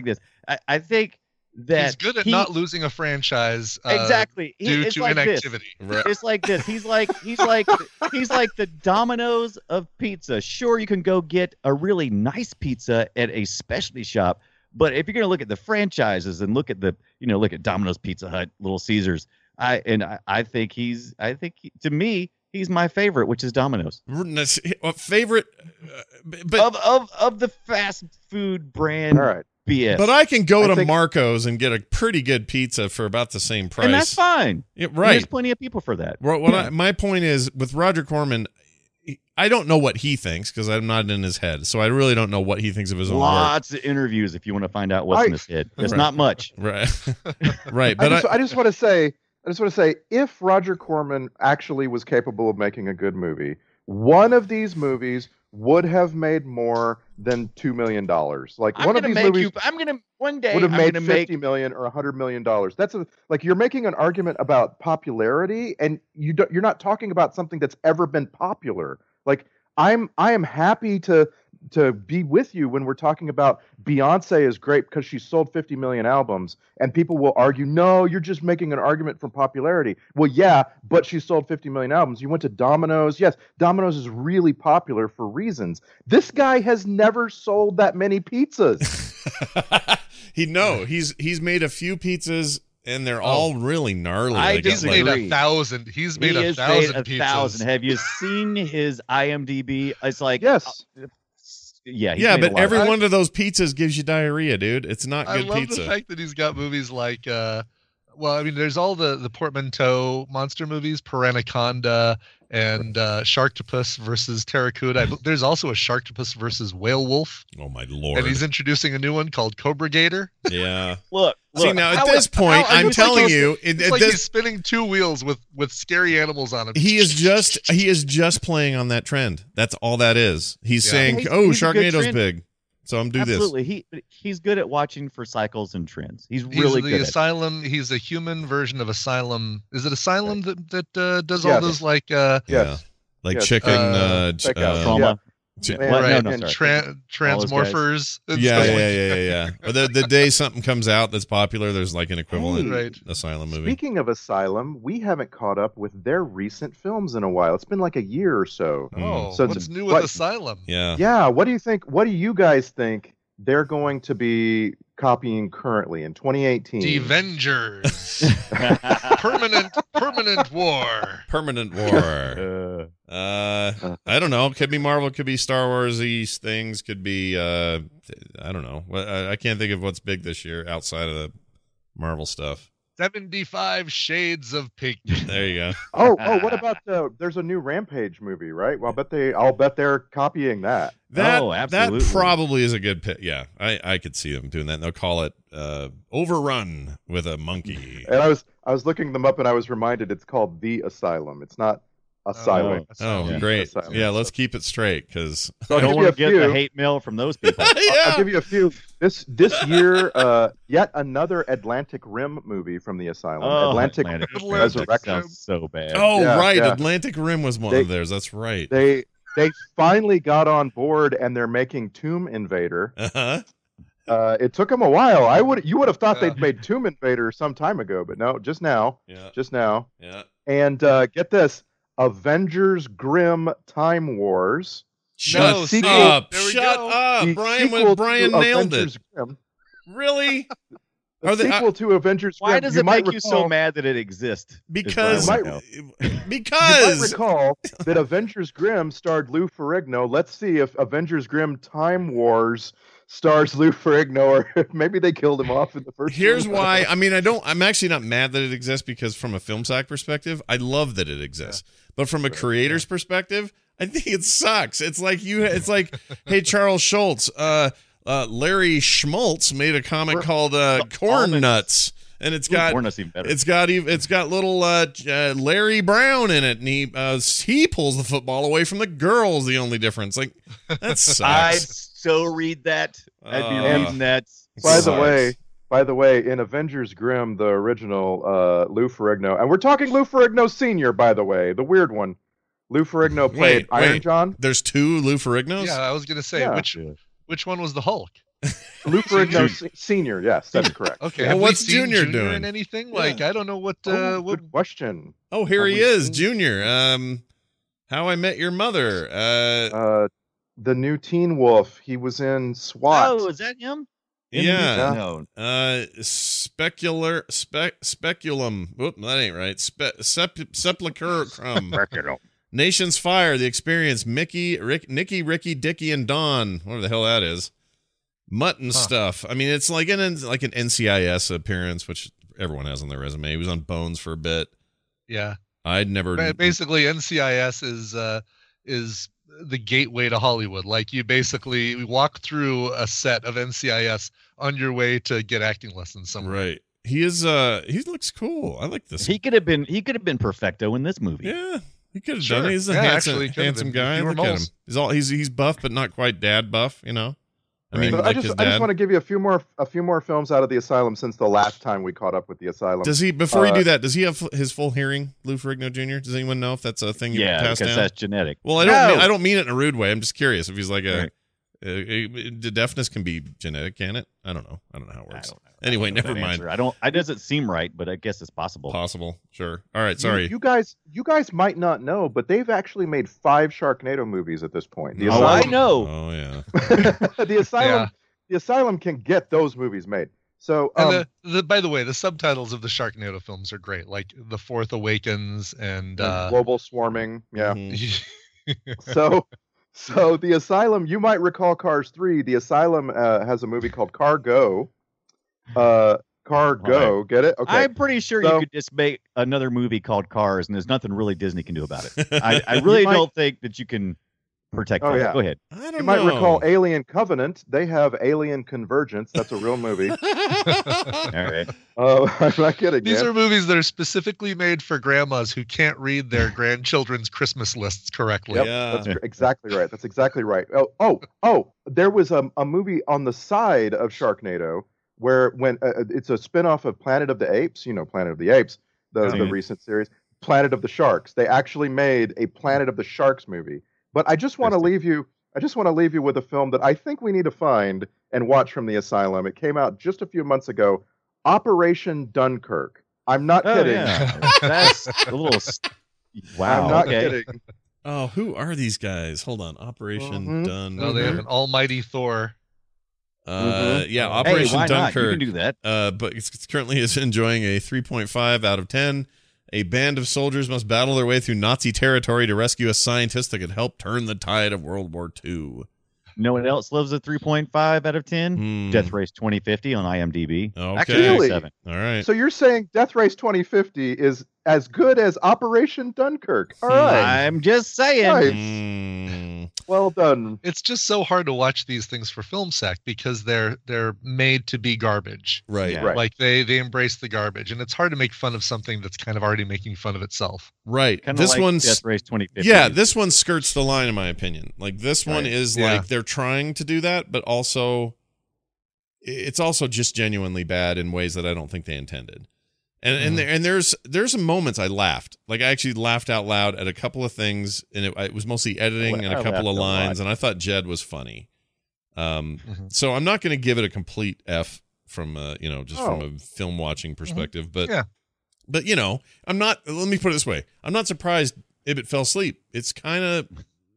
that he's good at not losing a franchise exactly due to inactivity. Right. It's like this. He's like the Domino's of pizza. Sure, you can go get a really nice pizza at a specialty shop, but if you're going to look at the franchises and look at Domino's, Pizza Hut, Little Caesars, I think to me he's my favorite, which is Domino's. Favorite, but of the fast food brand. All right. BS. But I can go to Marco's and get a pretty good pizza for about the same price. And that's fine. Yeah, right. There's plenty of people for that. My point is, with Roger Corman, I don't know what he thinks because I'm not in his head. So I really don't know what he thinks of his own work. Lots of interviews if you want to find out what's in his head. It's not much. Right. Right. But I just want to say, if Roger Corman actually was capable of making a good movie, one of these movies would have made more than $2 million. Like, one of these movies would have made $50 million or $100 million. That's you're making an argument about popularity, and you're not talking about something that's ever been popular. Like, I am happy to be with you when we're talking about Beyonce is great because she sold 50 million albums, and people will argue, no, you're just making an argument from popularity. Well, yeah, but she sold 50 million albums. You went to Domino's. Yes, Domino's is really popular for reasons. This guy has never sold that many pizzas. He's made a few pizzas, and they're all really gnarly. He's made 1,000. He's made 1,000 pizzas. Have you seen his IMDb? It's like, yes. Yeah, but every one of those pizzas gives you diarrhea, dude. It's not good pizza. I love the fact that he's got movies like, there's all the portmanteau monster movies, Piranaconda and Sharktopus versus Terracuda. There's also a Sharktopus versus Whale Wolf. Oh my lord! And he's introducing a new one called Cobra Gator. Yeah. Look. See, now at this point, I'm telling you, he's spinning two wheels with scary animals on him. He is just playing on that trend. That's all that is. He's saying, Sharknado's big, so I'm do this. Absolutely, he's good at watching for cycles and trends. He's really good. Asylum. He's a human version of Asylum. Is it Asylum that does all those like chicken trauma? Transmorphers. Yeah. But the day something comes out that's popular, there's like an equivalent Asylum movie. Speaking of Asylum, we haven't caught up with their recent films in a while. It's been like a year or so. So what's new with Asylum? Yeah. What do you think? What do you guys think they're going to be copying currently in 2018? The Avengers. Permanent war. Permanent war. I don't know. Could be Marvel. Could be Star Wars-y things. Could be I don't know. I can't think of what's big this year outside of the Marvel stuff. 75 Shades of Pink. There you go. Oh, what about there's a new Rampage movie, right? Well, I'll bet they're copying that. That absolutely. that probably is a good pick. Yeah, I could see them doing that. And they'll call it Overrun with a monkey. And I was looking them up, and I was reminded it's called The Asylum. It's not Asylum. Oh, great. Asylum. Yeah, let's keep it straight because So I don't want to get the hate mail from those people. I'll give you a few. This year, yet another Atlantic Rim movie from the Asylum. Atlantic Resurrection. Sounds so bad. Oh, Yeah, right. yeah. Atlantic Rim was one of theirs. That's right. They finally got on board, and they're making Tomb Invader. Uh-huh. It took them a while. You would have thought they'd made Tomb Invader some time ago, but no, just now. Yeah. Just now. Yeah. And get this, Avengers Grimm Time Wars. Shut sequel- up. There we Shut go. up. The Brian sequel Brian to nailed Avengers it. Grimm. Really? The Are they- sequel to Avengers Why Grimm. does you it might make you so recall- mad that it exists? Because You might because recall that Avengers Grimm starred Lou Ferrigno. Let's see if Avengers Grimm Time Wars stars Lou Ferrigno, or if maybe they killed him off in the first. here's one. why. I mean, I'm actually not mad that it exists because from a film sack perspective, I love that it exists. But from a creator's perspective, I think it sucks. It's like hey, Charles Schultz, Larry Schmaltz made a comic called Corn Nuts. And it's got even better. it's got little Larry Brown in it, and he pulls the football away from the girls. The only difference, like that sucks. I'd so read that. I'd be reading that. By Sucks. the way, in Avengers Grimm, the original, Lou Ferrigno, and we're talking Lou Ferrigno Sr., by the way, the weird one. Lou Ferrigno played Iron John. There's two Lou Ferrignos. Yeah, I was gonna say which one was the Hulk? Lou Ferrigno Sr., yes, that's correct. Okay, Well, have we what's seen Junior doing? in anything? Like, I don't know what. what Good question. Oh, here Have he we is, seen- Junior. How I Met Your Mother. The new Teen Wolf. He was in SWAT. Oh, is that him? Yeah. No. Speculum. Whoop, that ain't right. Sepulchrum. Nation's Fire, The Experience, Nikki, Ricky, Dickie, and Dawn. Whatever the hell that is. Mutton Stuff. I mean, it's like an NCIS appearance, which everyone has on their resume. He was on Bones for a bit. Yeah. I'd never. Basically, NCIS is the gateway to Hollywood. Like, you basically walk through a set of NCIS on your way to get acting lessons somewhere. Right. He is. He looks cool. I like this. He could have been perfecto in this movie. Yeah. He could have Sure. done it. He's a Yeah, handsome, actually, could've handsome been. guy. Fewer Look at him. moles. He's buff, but not quite dad buff. You know. I mean, But like I his just dad. want to give you a few more films out of the Asylum since the last time we caught up with the Asylum. Does he? Before you do that, does he have his full hearing, Lou Ferrigno Jr.? Does anyone know if that's a thing you Yeah, pass because down? that's genetic. Well, I don't mean it in a rude way. I'm just curious if he's like Right. the deafness can be genetic, can it? I don't know. I don't know how it I works. don't know. Anyway, I don't know never that mind. answer. It doesn't seem right, but I guess it's possible. Possible. Sure. All right. Sorry. You guys might not know, but they've actually made 5 Sharknado movies at this point. The Oh, I Asylum, know. Oh yeah. the Asylum can get those movies made. So, And by the way, the subtitles of the Sharknado films are great, like The Fourth Awakens and global swarming, yeah. Mhm. So the Asylum, you might recall Cars 3. The Asylum has a movie called Cargo. Cargo, get it? Okay. I'm pretty sure So- you could just make another movie called Cars, and there's nothing really Disney can do about it. I really might- don't think that you can protect Oh, that. yeah. Go ahead. I don't You might know. recall Alien Covenant. They have Alien Convergence. That's a real movie. All right. I'm not kidding. These man. are movies that are specifically made for grandmas who can't read their grandchildren's Christmas lists correctly. Yep, Yeah. that's exactly right. That's exactly right. Oh! There was a movie on the side of Sharknado where it's a spinoff of Planet of the Apes. You know, Planet of the Apes, the recent series. Planet of the Sharks. They actually made a Planet of the Sharks movie. But I just want to leave you. I just want to leave you with a film that I think we need to find and watch from the Asylum. It came out just a few months ago. Operation Dunkirk. I'm not kidding. Yeah. That's a little. Wow. I'm not okay. kidding. Oh, who are these guys? Hold on. Operation Mhm. Done. No, they have an almighty Thor. Yeah, Hey, Operation why not? You Dunkirk. can do that. But it's currently is enjoying a 3.5 out of 10. A band of soldiers must battle their way through Nazi territory to rescue a scientist that could help turn the tide of World War II. No one else lives a 3.5 out of 10. Hmm. Death Race 2050 on IMDb. Okay. Actually, Really? 7. All right. So you're saying Death Race 2050 is as good as Operation Dunkirk? All right. I'm just saying. Nice. Mm. Well done. It's just so hard to watch these things for Film Sack because they're made to be garbage. Right. Yeah. Right. Like they embrace the garbage, and it's hard to make fun of something that's kind of already making fun of itself. Right. Kind of This like one's Death Race 2050. yeah. This one skirts the line in my opinion. Like this one Right. is Yeah. like they're trying to do that, but also it's also just genuinely bad in ways that I don't think they intended. And there's some moments I laughed. Like I actually laughed out loud at a couple of things, and it was mostly editing and I a couple laughed of a lot. lines, and I thought Jed was funny. So I'm not going to give it a complete F from from a film watching perspective, but Yeah. but I'm not. Let me put it this way: I'm not surprised Ibbott fell asleep. It's kind of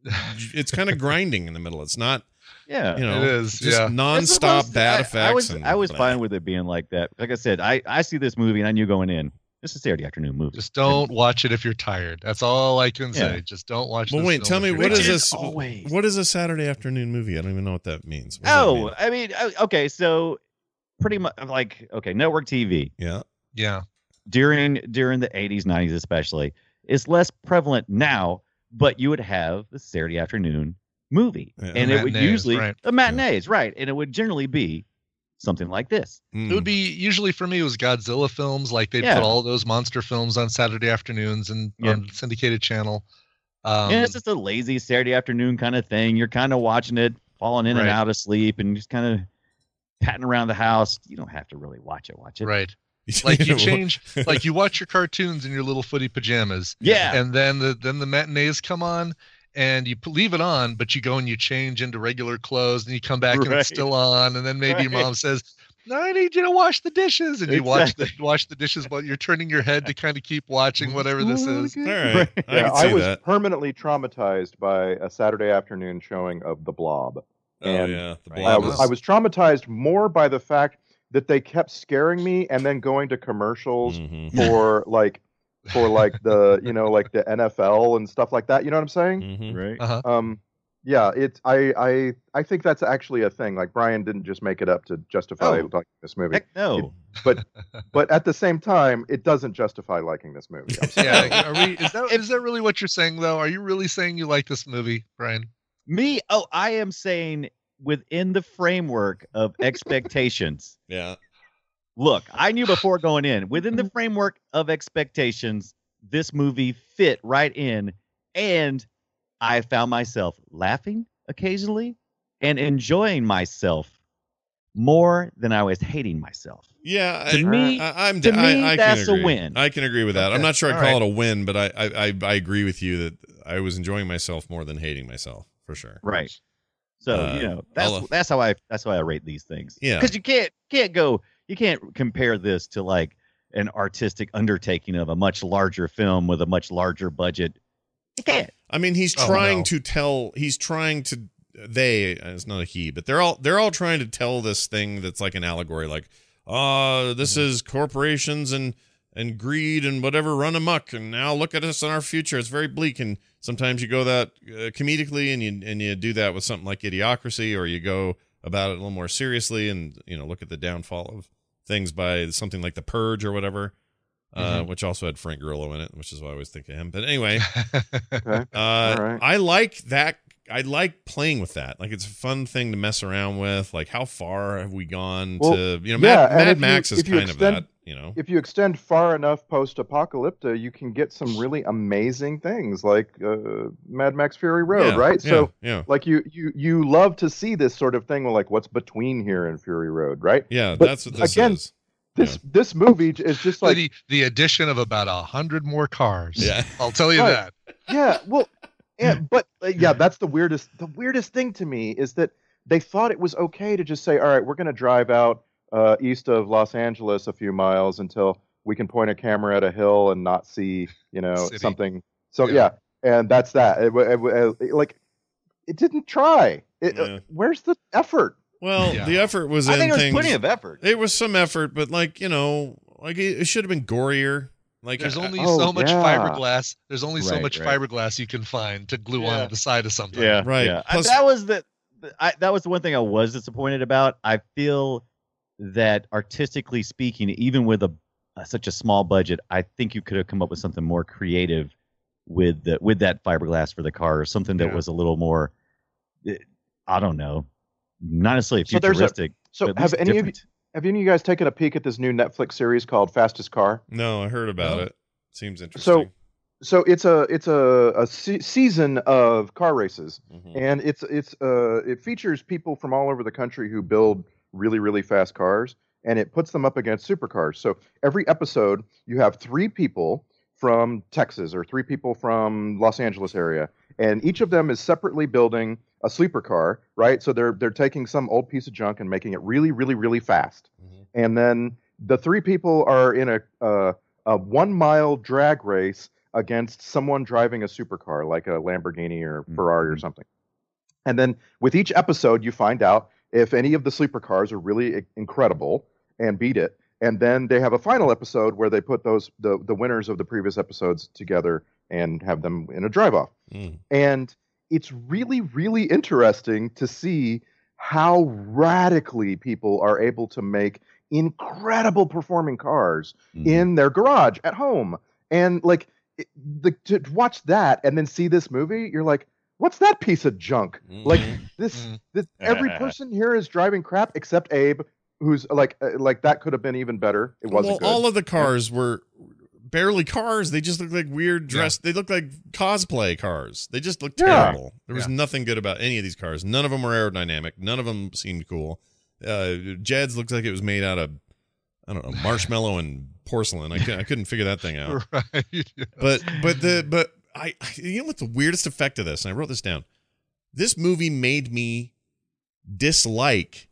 grinding in the middle. It's not. Yeah. It is, just yeah. nonstop bad effects. I was fine with it being like that. Like I said, I see this movie and I knew going in, this is a Saturday afternoon movie. Just don't watch it if you're tired. That's all I can say. Yeah. Just don't watch. Well, this wait. film Tell if me you're what tired. is this? always. What is a Saturday afternoon movie? I don't even know what that means. What does that mean? I mean, okay, so pretty much like network TV Yeah. Yeah. during the 80s, 90s especially is less prevalent now, but you would have the Saturday afternoon movie, Yeah. and it would Matinees, usually right. the matinees, right, and it would generally be something like this. It would be usually for me. It was Godzilla films. Like they'd Yeah. put all those monster films on Saturday afternoons and Yeah. on syndicated channel. And it's just a lazy Saturday afternoon kind of thing. You're kind of watching it, falling in and Right. out of sleep, and just kind of patting around the house. You don't have to really watch it. Right. Like you change, like you watch your cartoons in your little footy pajamas. Yeah. And then the matinees come on, and you leave it on, but you go and you change into regular clothes, and you come back and it's Right. still on, and then maybe your Right. mom says, "No, I need you to wash the dishes," and you Exactly. wash the dishes while you're turning your head to kind of keep watching whatever this is. All right. I Yeah, can see I was that. permanently traumatized by a Saturday afternoon showing of The Blob. Oh And yeah, the Right. blob. I was traumatized more by the fact that they kept scaring me and then going to commercials Mhm. for like the like the NFL and stuff like that. You know what I'm saying? Mhm. Right. Uh-huh. Yeah, it's I think that's actually a thing. Like Brian didn't just make it up to justify Oh. liking this movie. Heck no. But at the same time, it doesn't justify liking this movie. I'm sorry. Yeah, is that really what you're saying though? Are you really saying you like this movie, Brian? Me? Oh, I am saying within the framework of expectations. Yeah. Look, I knew before going in, within the framework of expectations, this movie fit right in, and I found myself laughing occasionally and enjoying myself more than I was hating myself. Yeah, To me- I to me, can that's a agree. win. I can agree with that. I'm Okay. not sure I'd All call right. it a win, but I agree with you that I was enjoying myself more than hating myself for sure. Right. So I'll- that's how I rate these things. Yeah. Because you can't compare this to like an artistic undertaking of a much larger film with a much larger budget. You can't. I mean, he's Oh, trying no. to tell. He's trying to. It's not a he, but they're all trying to tell this thing that's like an allegory. Like, this is corporations and greed and whatever run amok, and now look at us in our future. It's very bleak, and sometimes you go that comedically, and you do that with something like Idiocracy, or you go about it a little more seriously, and look at the downfall of things by something like The Purge or whatever. Which also had Frank Grillo in it, which is why I always think of him. But anyway, Okay. All right. I like that. I like playing with that. Like, it's a fun thing to mess around with. Like, how far have we gone Well, to, yeah, and Mad if you- Max is if you kind of extend- that, If you extend far enough post-apocalypta, you can get some really amazing things like Mad Max Fury Road, Yeah, right? yeah, So, yeah. like you love to see this sort of thing, like what's between here and Fury Road, right? Yeah, But that's what this again, is. This movie is just like the addition of about 100 more cars. Yeah. I'll tell you Right. that. yeah, well, but that's the weirdest thing to me is that they thought it was okay to just say, all right, we're going to drive out east of Los Angeles a few miles until we can point a camera at a hill and not see, City. something. So Yeah. and that's that. It didn't try. Yeah. Where's the effort? Well, Yeah. the effort was I in think there's things. plenty of effort. There was some effort, but it should have been gorier. Like, There's only Oh, so much yeah. fiberglass. There's only so Right, much right. fiberglass you can find to glue Yeah. onto the side of something. Yeah, Right. yeah. Plus- that was that was the one thing I was disappointed about. I feel that artistically speaking, even with such a small budget, I think you could have come up with something more creative with that fiberglass for the car, or something that was a little more, I don't know, not necessarily futuristic. So have any of you guys taken a peek at this new Netflix series called Fastest Car? No, I heard about it. Seems interesting. So it's a season of car races, and it features people from all over the country who build really, really fast cars, and it puts them up against supercars. So every episode, you have 3 people from Texas or 3 people from Los Angeles area, and each of them is separately building a sleeper car, right? So they're taking some old piece of junk and making it really, really, really fast, and then the 3 people are in a 1-mile drag race against someone driving a supercar like a Lamborghini or Ferrari or something. And then with each episode, you find out if any of the sleeper cars are really incredible and beat it. And then they have a final episode where they put the winners of the previous episodes together and have them in a drive-off. And it's really, really interesting to see how radically people are able to make incredible performing cars in their garage at home. And like to watch that and then see this movie, you're like, what's that piece of junk? Like this every person here is driving crap except Abe, who's like that could have been even better. It wasn't good. All of the cars were barely cars. They just looked like weird dressed. They looked like cosplay cars. They just looked terrible. There was nothing good about any of these cars. None of them were aerodynamic. None of them seemed cool. Jed's looked like it was made out of, I don't know, marshmallow and porcelain. I couldn't figure that thing out. Right. But I you know what the weirdest effect of this, and I wrote this down. This movie made me dislike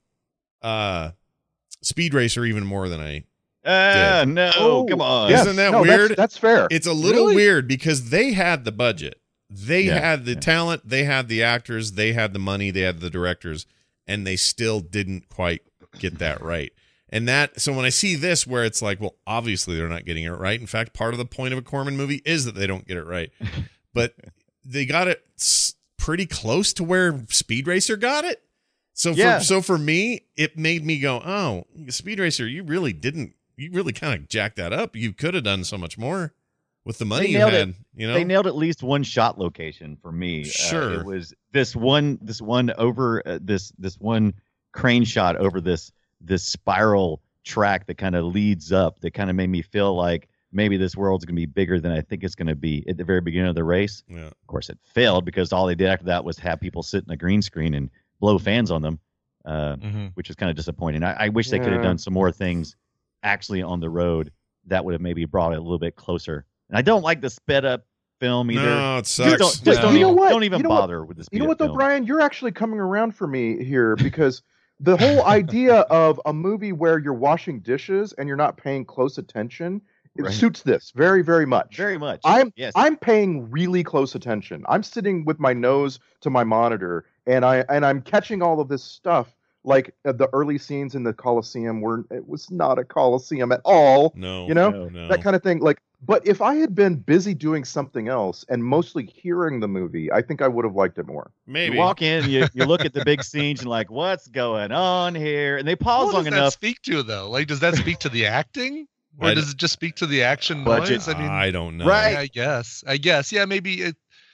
Speed Racer even more than I did. No, come on. Isn't that weird? That's fair. It's a little weird because they had the budget. They had the talent, they had the actors, they had the money, they had the directors, and they still didn't quite get that right. And so when I see this where it's like, well, obviously they're not getting it right. In fact, part of the point of a Corman movie is that they don't get it right. But they got it pretty close to where Speed Racer got it. So for me, it made me go, oh, Speed Racer, you really kind of jacked that up. You could have done so much more with the money you had. You know, they nailed at least one shot location for me. Sure, it was this one over this one crane shot over this spiral track that kind of leads up. That kind of made me feel like maybe this world's going to be bigger than I think it's going to be at the very beginning of the race. Yeah. Of course, it failed because all they did after that was have people sit in a green screen and blow fans on them, which is kind of disappointing. I wish they could have done some more things actually on the road that would have maybe brought it a little bit closer. And I don't like the sped up film either. No, it sucks. Don't even bother with the speed up film. You know what though, Brian? You're actually coming around for me here because the whole idea of a movie where you're washing dishes and you're not paying close attention, it suits this very, very much. Very much. I'm paying really close attention. I'm sitting with my nose to my monitor and I'm catching all of this stuff. Like the early scenes in the Coliseum it was not a Coliseum at all. No, that kind of thing. Like, but if I had been busy doing something else and mostly hearing the movie, I think I would have liked it more. Maybe you walk in, you look at the big scenes, and like, what's going on here? And they pause long enough. What does that speak to though? Like, does that speak to the acting, or does it just speak to the action noise? I mean, I don't know. Right? I guess. Yeah, maybe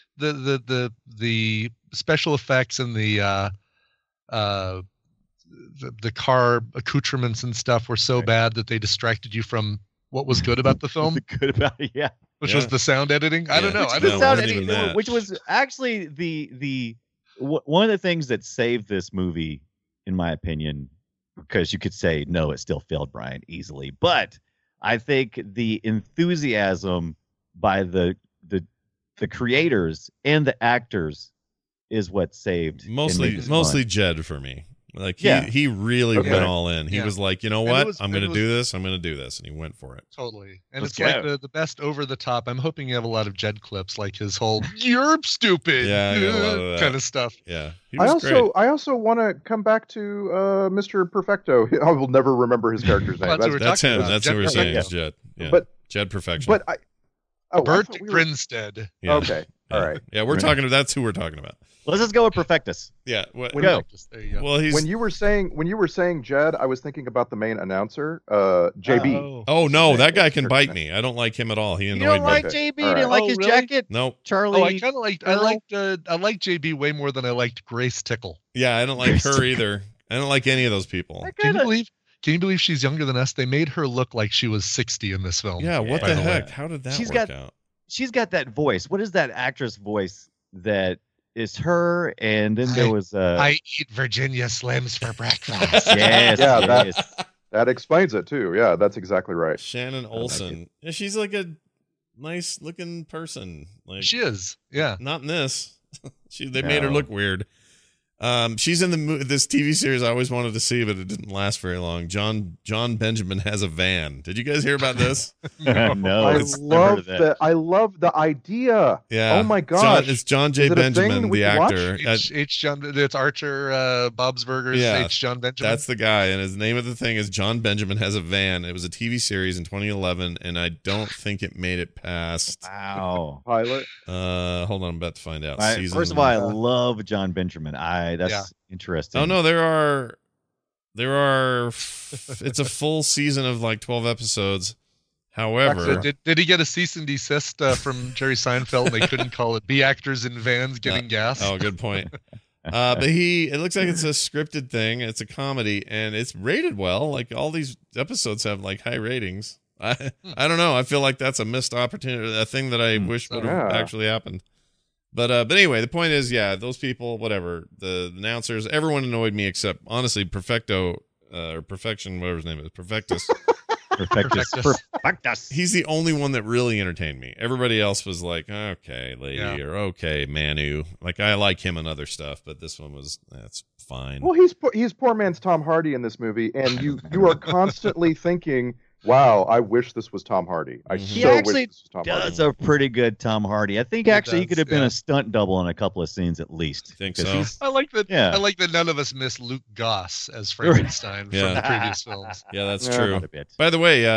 the special effects and the car accoutrements and stuff were so bad that they distracted you from what was good about the film. Which was the sound editing. I don't know. Which was actually the one of the things that saved this movie, in my opinion, because you could say no, it still failed, Brian, easily. But I think the enthusiasm by the creators and the actors is what saved. Mostly Jed for me. Like he really went all in. He was like, you know what? I'm going to do this. I'm going to do this. And he went for it. Totally. And it's like the best over the top. I'm hoping you have a lot of Jed clips, like his whole "you're stupid" kind of stuff. Yeah. I also want to come back to Mr. Perfecto. I will never remember his character's name. That's him. That's what we're saying. Is Jed. Yeah. But Jed Perfection. But Oh, I Bert thought we were- Grinstead. Yeah. Okay. Yeah. All right. Yeah, we're talking. That's who we're talking about. Let's just go with Perfectus. Yeah. What, Go. There you go. well, he's. When you were saying Jed, I was thinking about the main announcer, JB. Oh no, that guy can bite me. I don't like him at all. He You annoyed don't me. like Okay. JB? All Didn't right. like his really? jacket? Nope. Charlie. Oh, I kind of liked. I liked JB way more than I liked Grace Tickle. Yeah, I don't like her either. I don't like any of those people. I Can you kinda- believe? Can you believe she's younger than us? They made her look like she was 60 in this film. Yeah, what by the the way. heck? How did that She's work got- out? She's got that voice. What is that actress voice that is her? And then there was I eat Virginia Slims for breakfast. yes, Yeah, yes. That explains it too. Yeah, that's exactly right. Shannon Olsen. Yeah, she's like a nice looking person. Like She is. Yeah. not in this. They made her No. look weird. She's in this TV series I always wanted to see, but it didn't last very long. John Benjamin Has a Van. Did you guys hear about this? no, I it's never heard of love that. I love the idea. Yeah. Oh my gosh. It's John J. Is it a thing Benjamin, we the can watch? actor. H. John. It's Archer, Bob's Burgers. Yeah, H. John Benjamin. That's the guy, and his name of the thing is John Benjamin Has a Van. It was a TV series in 2011, and I don't think it made it past. Wow. Pilot. Hold on, I'm about to find out. First of all, I love John Benjamin. That's Yeah. interesting. Oh no, there are. It's a full season of like 12 episodes. However, Did he get a cease and desist from Jerry Seinfeld? And they couldn't call it "Be Actors in Vans Getting Gas." oh, good point. But it looks like it's a scripted thing. It's a comedy, and it's rated well. Like all these episodes have like high ratings. I don't know. I feel like that's a missed opportunity, a thing that I wish would have Yeah. actually happened. But anyway, the point is, yeah, those people, whatever, the announcers, everyone annoyed me except honestly, Perfecto or Perfection, whatever his name is, Perfectus. Perfectus. He's the only one that really entertained me. Everybody else was like, okay, lady, Yeah. or okay, Manu. Like I like him and other stuff, but this one was that's fine. Well, he's poor man's Tom Hardy in this movie, and you are constantly thinking, "Wow, I wish this was Tom Hardy. I He so actually wish this was Tom Hardy." Does a pretty good Tom Hardy. I think actually he does, could have been yeah. a stunt double in a couple of scenes at least. Think 'Cause so? he's- I like that. Yeah. I like that none of us miss Luke Goss as Frankenstein Yeah. from the previous films. Yeah, that's Yeah. true. Quite a bit. By the way,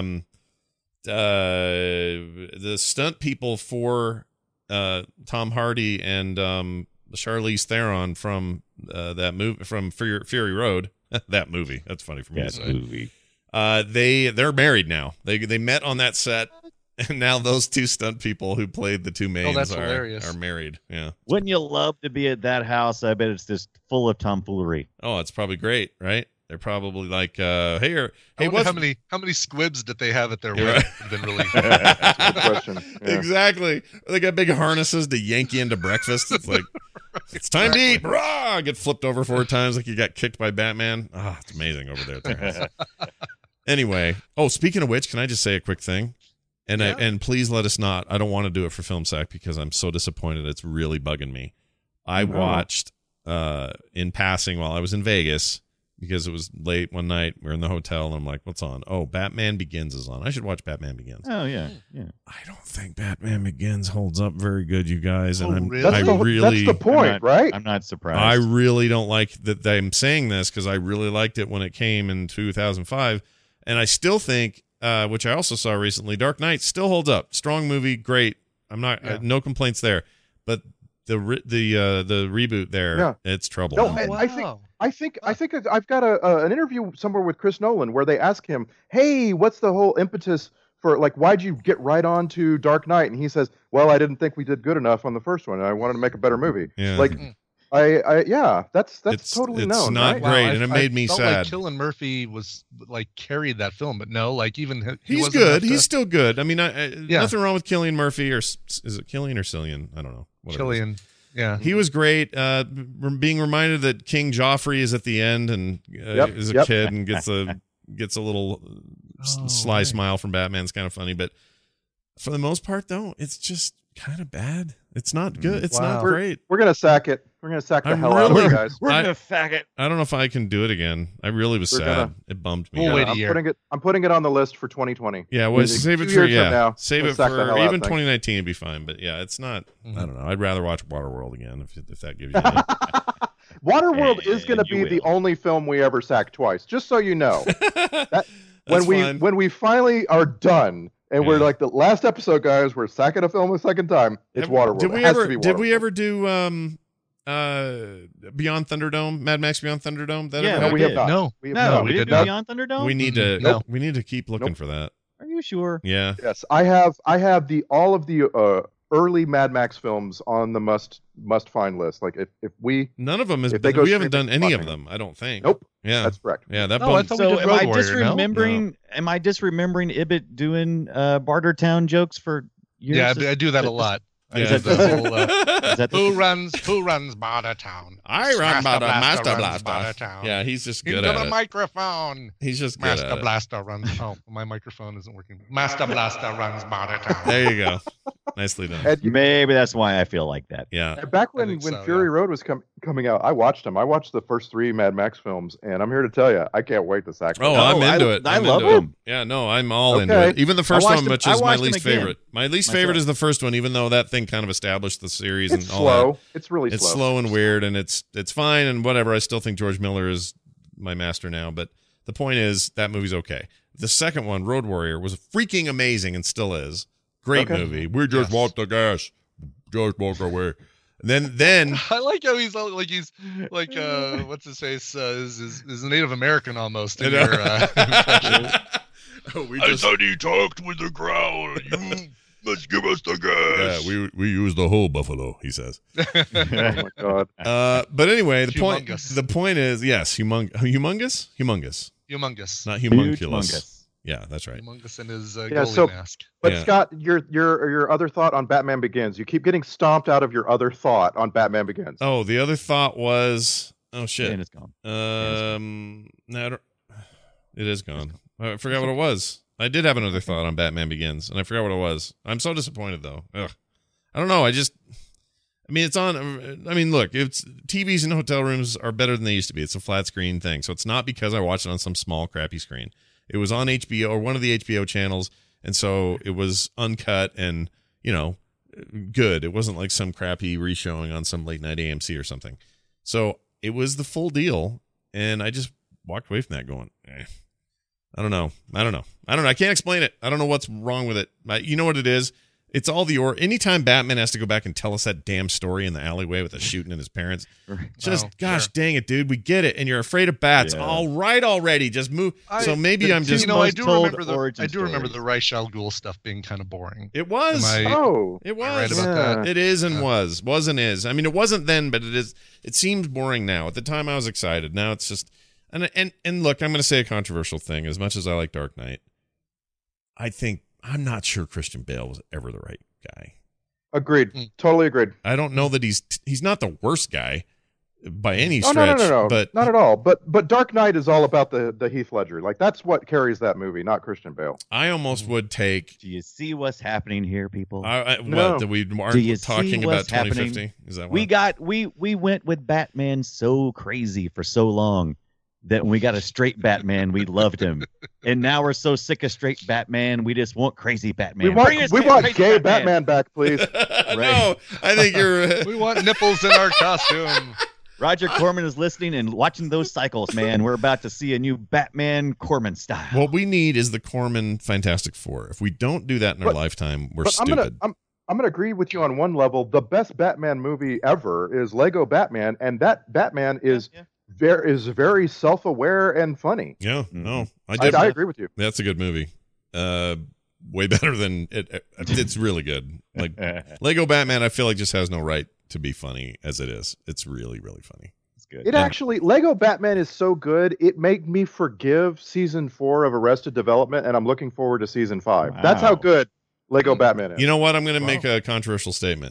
the stunt people for Tom Hardy and Charlize Theron from that movie from Fury Road. That movie. That's funny for me to That say. movie. They're married now. They met on that set, and now those two stunt people who played the two mains that's are hilarious. married. Yeah. Wouldn't you love to be at that house? I bet it's just full of tomfoolery. Oh, it's probably great, right? They're probably like, hey, I wonder what's how many squibs did they have at their You're wedding? right. Been really Good question. Yeah. Exactly. They got big harnesses to yank you into breakfast. It's like, it's time to eat. Rah! Get flipped over 4 times like you got kicked by Batman. Ah, it's amazing over there at their house. Anyway, speaking of which, can I just say a quick thing? And Yeah. and please let us not. I don't want to do it for Film Sack because I'm so disappointed. It's really bugging me. I watched in passing while I was in Vegas because it was late one night. We're in the hotel and I'm like, what's on? Oh, Batman Begins is on. I should watch Batman Begins. Oh yeah, yeah. I don't think Batman Begins holds up very good, you guys. And Oh, I'm, really? That's, I the, really, that's the point, right? I'm not surprised. I really don't like that I'm saying this because I really liked it when it came in 2005, and I still think, which I also saw recently, Dark Knight still holds up. Strong movie, great. I'm not no complaints there, but the reboot there, Yeah. it's trouble. No, now. and wow. I think I've got an interview somewhere with Chris Nolan where they ask him, "Hey, what's the whole impetus for why'd you get right on to Dark Knight?" And he says, "Well, I didn't think we did good enough on the first one, and I wanted to make a better movie." Yeah. That's It's- totally it's known. not right? great, and it made me felt sad. Like Cillian Murphy was carried that film, but no, even he He's wasn't good. enough to- He's still good. I mean, Yeah. nothing wrong with Cillian Murphy, or is it Cillian or Cillian? I don't know. Whatever it is. Cillian. Yeah, He was great. Being reminded that King Joffrey is at the end and is a yep. kid and gets a little sly smile from Batman's kind of funny. But for the most part, though, it's just kind of bad. It's not good. It's not Wow. great. We're gonna sack it. We're gonna sack the I'm hell out of really- it, guys. We're I- gonna faggot. I don't know if I can do it again. I really was We're sad. gonna- It bummed me. We'll out. wait a I'm year. putting it on the list for 2020. Yeah, well, In save it 2 for years from now, save we'll it sack the hell for out even of things. 2019 would be fine. But yeah, it's not. Mhm. I don't know. I'd rather watch Waterworld again if that gives you. Any. Waterworld is going to And you be the will. only film we ever sack twice. Just so you know, That's when fine. we finally are done, And we're like, the last episode, guys, we're sacking a film a second time. It's Waterworld. Did we It has ever? to be Did we Waterworld. ever do Beyond Thunderdome? Mad Max Beyond Thunderdome? That Yeah, ever No, we happened? have not. No. We have No, not. we didn't do not. Beyond Thunderdome. We need to. No. We need to keep looking Nope. for that. Are you sure? Yeah. Yes, I have all of the early Mad Max films on the must find list. Like if we None of them is. If they go We haven't streaming, done any of watching them. I don't think. nope, Yeah. that's correct. Yeah. That No, I bummed. thought we So did am Road I Warrior, just no? remembering? Am I just remembering Ibbot doing Bartertown jokes for years? Yeah, I do that a lot. I Yeah. do the whole, Is that who runs Bartertown? I run by the Master runs Blaster. Bartertown. Yeah, he's just good Into at the it. microphone. He's just good Master at it. Blaster runs. Oh, my microphone isn't working. Master Blaster runs Bartertown. There you go. Nicely done. And, Maybe that's why I feel like that. Yeah. and back when think so, Fury Road was coming out, I watched them. I watched the first 3 Mad Max films, and I'm here to tell you, I can't wait to sack. Oh, them. I'm into it. I I'm love into it. them. Yeah, no, I'm all into Okay. it. Even the first watched one, them- which I is my watched them least again. favorite. My least Myself. favorite is the first one, even though that thing kind of established the series It's and all that. slow. It's really It's slow and weird, and it's fine and whatever. I still think George Miller is my master now, but the point is that movie's okay. The second one, Road Warrior, was freaking amazing and still is. Great Okay. movie. We just walked the gas. Just walk away. And then I like how he's like what's his face is a Native American almost in You know? your impression. we just he talked with the crowd. You must give us the gas. yeah, we use the whole buffalo, he says. Oh my god! But anyway, Humongous. the point is, yes, humongous, Humongous. not Huge homunculus. mungus. Yeah, that's right. Humongous in his Yeah, goalie so- mask. But Yeah. Scott, your other thought on Batman Begins. You keep getting stomped out of your other thought on Batman Begins. Oh, the other thought was, oh shit. And it's gone. No, I don't- it is gone. I forgot what it was. I did have another thought on Batman Begins, and I forgot what it was. I'm so disappointed though. Ugh. I don't know. I mean, it's on. I mean, look, it's TVs in hotel rooms are better than they used to be. It's a flat screen thing, so it's not because I watched it on some small crappy screen. It was on HBO or one of the HBO channels, and so it was uncut and good. It wasn't like some crappy reshowing on some late night AMC or something. So it was the full deal, and I just walked away from that going, I don't know. I can't explain it. I don't know what's wrong with it. You know what it is? It's all anytime Batman has to go back and tell us that damn story in the alleyway with the shooting and his parents. Just, gosh sure. dang it, dude. We get it. And you're afraid of bats. Yeah. All right already. Just move. So maybe I'm just. most I do told remember the origin remember stories. the Ra's al Ghul stuff being kind of boring. It was. Am I- Oh, It Am I right was. about Yeah. that? It is and was and is. I mean, it wasn't then, but it is. It seems boring now. At the time, I was excited. Now it's just. And look, I'm going to say a controversial thing. As much as I like Dark Knight, I'm not sure Christian Bale was ever the right guy. agreed. Mm. Totally agreed. I don't know that he's not the worst guy by any Oh stretch. no, But not at all. But Dark Knight is all about the Heath Ledger. Like that's what carries that movie, not Christian Bale. I almost would take. Do you see what's happening here, people? No. What that we Do you aren't see talking about what's happening? 2050? Is that we what? got we went with Batman so crazy for so long that when we got a straight Batman, we loved him, and now we're so sick of straight Batman, we just want crazy Batman. We want Bring us gay crazy Batman back, please. No, I think you're. We want nipples in our costume. Roger Corman is listening and watching those cycles, man. We're about to see a new Batman Corman style. What we need is the Corman Fantastic Four. If we don't do that in our lifetime, we're But stupid. I'm gonna agree with you on one level. The best Batman movie ever is Lego Batman, and that Batman is very self-aware and funny. Yeah, no, I did. agree with you. That's a good movie. Way better than it. It's really good. Like Lego Batman, I feel like just has no right to be funny as it is. It's really, really funny. It's good. It actually, Lego Batman is so good, it made me forgive season 4 of Arrested Development, and I'm looking forward to season 5. Wow. That's how good Lego Batman is. You know what? I'm going to make a controversial statement.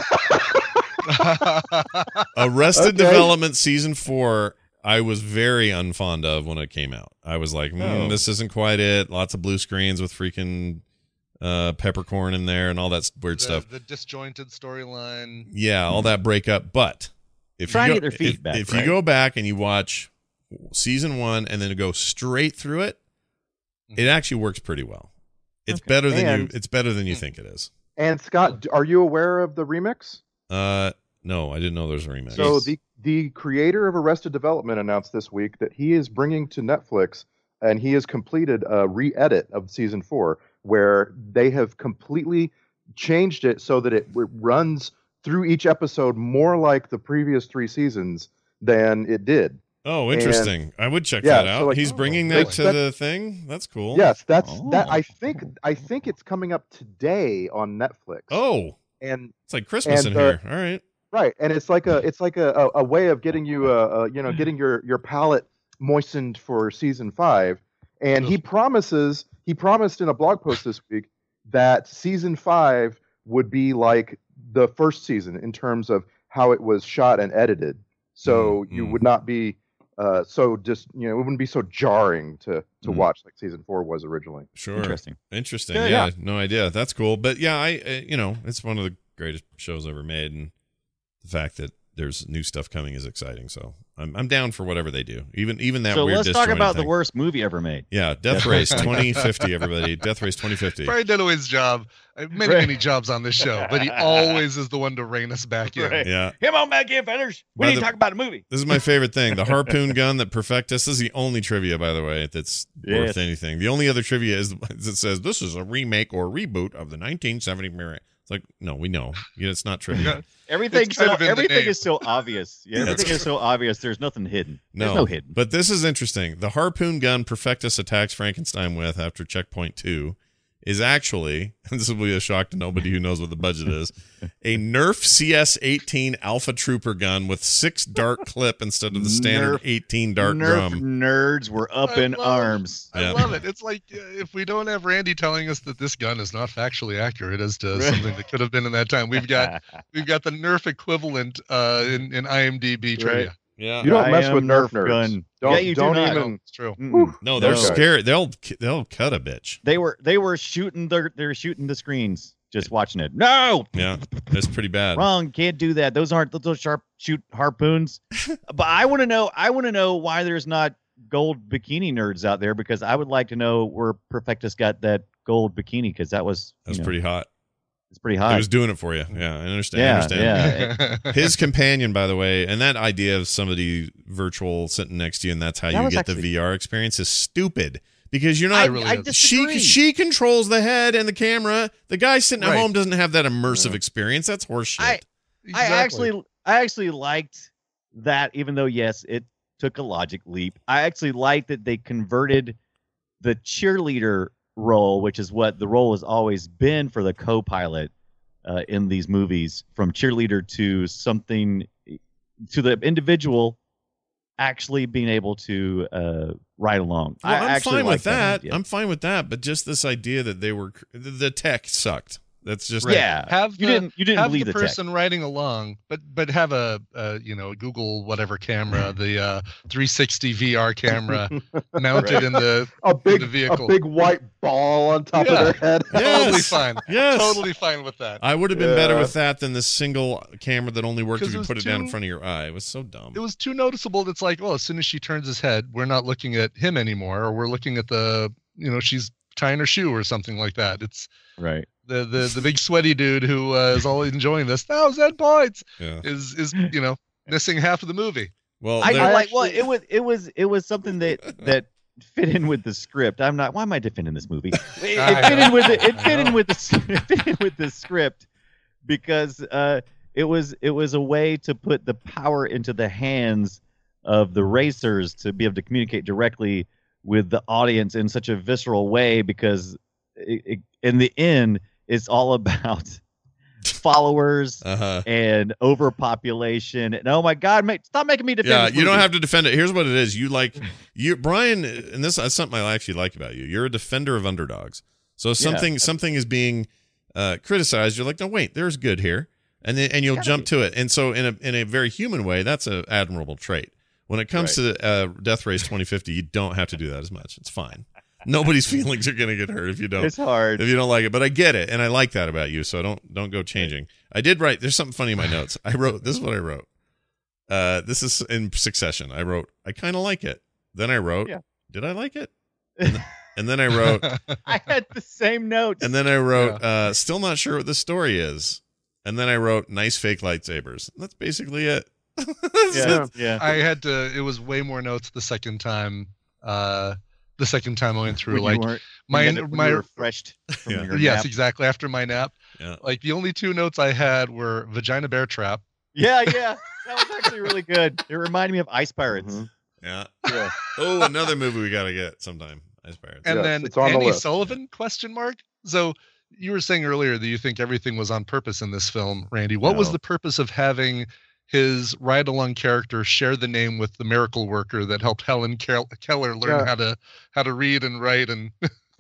Arrested Okay. Development season 4, I was very unfond of when it came out. I was like, this isn't quite it. Lots of blue screens with freaking peppercorn in there and all that weird stuff. The disjointed storyline. Yeah, all that breakup. But if Trying you to go, get their feet if, back, if right? you go back and you watch season 1 and then go straight through it, it actually works pretty well. It's better than And- it's better than you think it is. And Scott, are you aware of the remix? No, I didn't know there was a remix. So the creator of Arrested Development announced this week that he is bringing to Netflix, and he has completed a re-edit of season 4. where they have completely changed it so that it runs through each episode more like the previous 3 seasons than it did. Oh, interesting. I would check yeah, that out. so, like, He's bringing that to the thing. That's cool. Yes, that. I think it's coming up today on Netflix. Oh, and it's like Christmas in here. All right. Right, and it's like a way of getting you getting your palate moistened for season 5. And he promised in a blog post this week that season 5 would be like the first season in terms of how it was shot and edited. So you would not be it wouldn't be so jarring to watch like season 4 was originally. Sure. Interesting. Yeah, Yeah, no idea. That's cool. But yeah, I it's one of the greatest shows ever made, and the fact that there's new stuff coming is exciting. So I'm down for whatever they do. Even that so weird. let's talk about thing. the worst movie ever made. Yeah, Death Race 2050. Everybody, Death Race 2050. Brian Dunaway's job. Many jobs on this show, but he always is the one to rein us back in. Right. Yeah. Come on back in, fellas. We need to talk about a movie. This is my favorite thing. The harpoon gun that Perfectus. This is the only trivia, by the way, that's worth anything. The only other trivia is it says this is a remake or reboot of the 1970 Mirror. It's like, no, we know. It's not trivia. Everything is so obvious. Yeah, everything is so obvious. There's nothing hidden. There's no hidden. But this is interesting. The harpoon gun Perfectus attacks Frankenstein with after Checkpoint 2 is actually, and this will be a shock to nobody who knows what the budget is, a Nerf CS-18 Alpha Trooper gun with 6 dart clip instead of the standard 18 dart drum. Nerds were up in arms. I love it. It's like if we don't have Randy telling us that this gun is not factually accurate as to something that could have been in that time, we've got the Nerf equivalent in IMDb trivia. Yeah, you don't mess with Nerf nerds. Gun. Don't not. even. It's true. No, they're scary. They'll cut a bitch. They were shooting the screens, just watching it. No. Yeah, that's pretty bad. Wrong. Can't do that. Those aren't those sharp shoot harpoons. But I want to know why there's not gold bikini nerds out there, because I would like to know where Perfectus got that gold bikini, because that was pretty hot. It's pretty hot. He was doing it for you. Yeah, I understand. Yeah. His companion, by the way, and that idea of somebody virtual sitting next to you and that's how you get the VR experience is stupid. Because you're not. I disagree. She controls the head and the camera. The guy sitting at home doesn't have that immersive experience. That's horseshit. I actually liked that, even though yes, it took a logic leap. I actually liked that they converted the cheerleader role, which is what the role has always been for the co-pilot in these movies, from cheerleader to something to the individual actually being able to ride along. Well, I'm fine with that. I'm fine with that, but just this idea that the tech sucked. That's just you didn't believe the person tech. riding along, but have a Google whatever camera, the 360 VR camera mounted in the vehicle, a big white ball on top of their head. Totally fine. Yes. Totally fine with that. I would have been better with that than this single camera that only worked if you put it down in front of your eye. It was so dumb. It was too noticeable. That's like, well, as soon as she turns his head, we're not looking at him anymore, or we're looking at she's tying her shoe or something like that. It's right. The big sweaty dude who is always enjoying this 1,000 points is missing half of the movie. Well, it was something that fit in with the script. Why am I defending this movie? It fit in with the script because it was a way to put the power into the hands of the racers to be able to communicate directly with the audience in such a visceral way, because in the end, it's all about followers and overpopulation. And oh my God, stop making me defend this movie. You don't have to defend it. Here's what it is. Brian, and this is something I actually like about you. You're a defender of underdogs. So something is being criticized. You're like, no, wait, there's good here. And you'll jump to it. And so in a very human way, that's an admirable trait. When it comes to Death Race 2050, you don't have to do that as much. It's fine. Nobody's feelings are going to get hurt if you don't. It's hard if you don't like it, but I get it, and I like that about you. So don't go changing. I did write. There's something funny in my notes. This is what I wrote. This is in succession. I wrote, I kind of like it. Then I wrote, did I like it? And then I wrote, I had the same notes. And then I wrote, still not sure what the story is. And then I wrote, nice fake lightsabers. That's basically it. I had to. It was way more notes the second time. the second time I went through. When Like you weren't- my when you were refreshed from Yeah. your yes, nap. exactly, after my nap. Yeah. Like the only two notes I had were vagina bear trap. Yeah, that was actually really good. It reminded me of Ice Pirates. Mhm. Yeah. Yeah. Oh, another movie we got to get sometime. Ice Pirates. And Yes, then it's on the Annie list. Sullivan ? So you were saying earlier that you think everything was on purpose in this film, Randy. What was No. the purpose of having his ride-along character share the name with the miracle worker that helped Helen Keller learn how to read and write? And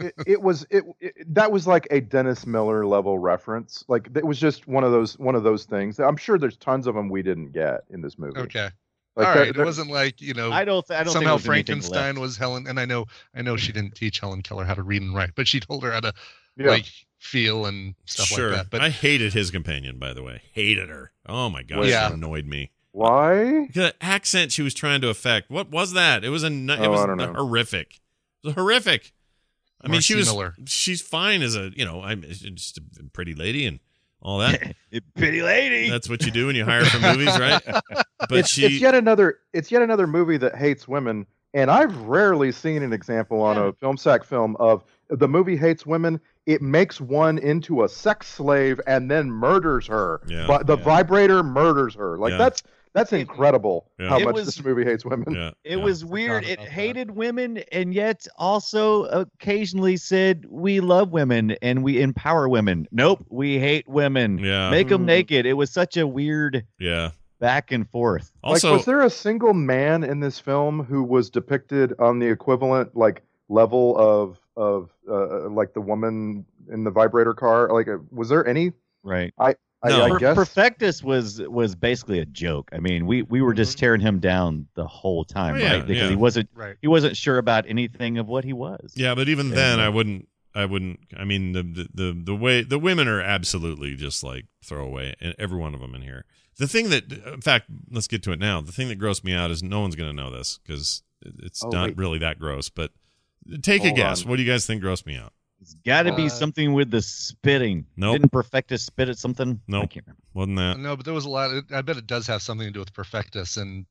That was like a Dennis Miller level reference. Like it was just one of those things. I'm sure there's tons of them we didn't get in this movie. okay, Like all that- right. It that- wasn't like I don't think somehow it was anything Frankenstein left. was Helen. And I know she didn't teach Helen Keller how to read and write, but she told her how to Yeah. like feel and stuff Sure. like that. But I hated his companion, by the way. Hated her. Oh my gosh, Yeah. it annoyed me. Why? The accent she was trying to affect. What was that? It was it I was don't know. horrific. It was horrific. I mean, Marcy Miller. she's fine as a, I'm just a pretty lady and all that. Pretty lady. That's what you do when you hire for movies, right? But It's yet another movie that hates women, and I've rarely seen an example on a film sack film of the movie hates women. It makes one into a sex slave and then murders her. Yeah. But the vibrator murders her. Like Yeah. that's incredible. Yeah. How It much was- this movie hates women. yeah, It yeah. was weird. It about that. hated women and yet also occasionally said, we love women and we empower women. Nope, we hate women. Yeah. Make them Mhm. naked. It was such a weird Yeah. back and forth. Also, like, was there a single man in this film who was depicted on the equivalent level of like the woman in the vibrator car? Like, was there any? Right. No. I guess. Perfectus was basically a joke. I mean, we were just tearing him down the whole time, Oh, yeah, right? Because yeah. he wasn't sure about anything of what he was. yeah, but even Yeah. then, I wouldn't. I mean, the way the women are absolutely just like throwaway, and every one of them in here. The thing that, in fact, let's get to it now. The thing that grossed me out is no one's going to know this because it's Oh, not wait. really that gross. But take a Hold guess. on. What do you guys think grossed me out? It's got to be something with the spitting. Nope. Didn't Perfectus spit at something? Nope. I can't remember. Wasn't that? no, but there was a lot. I bet it does have something to do with Perfectus and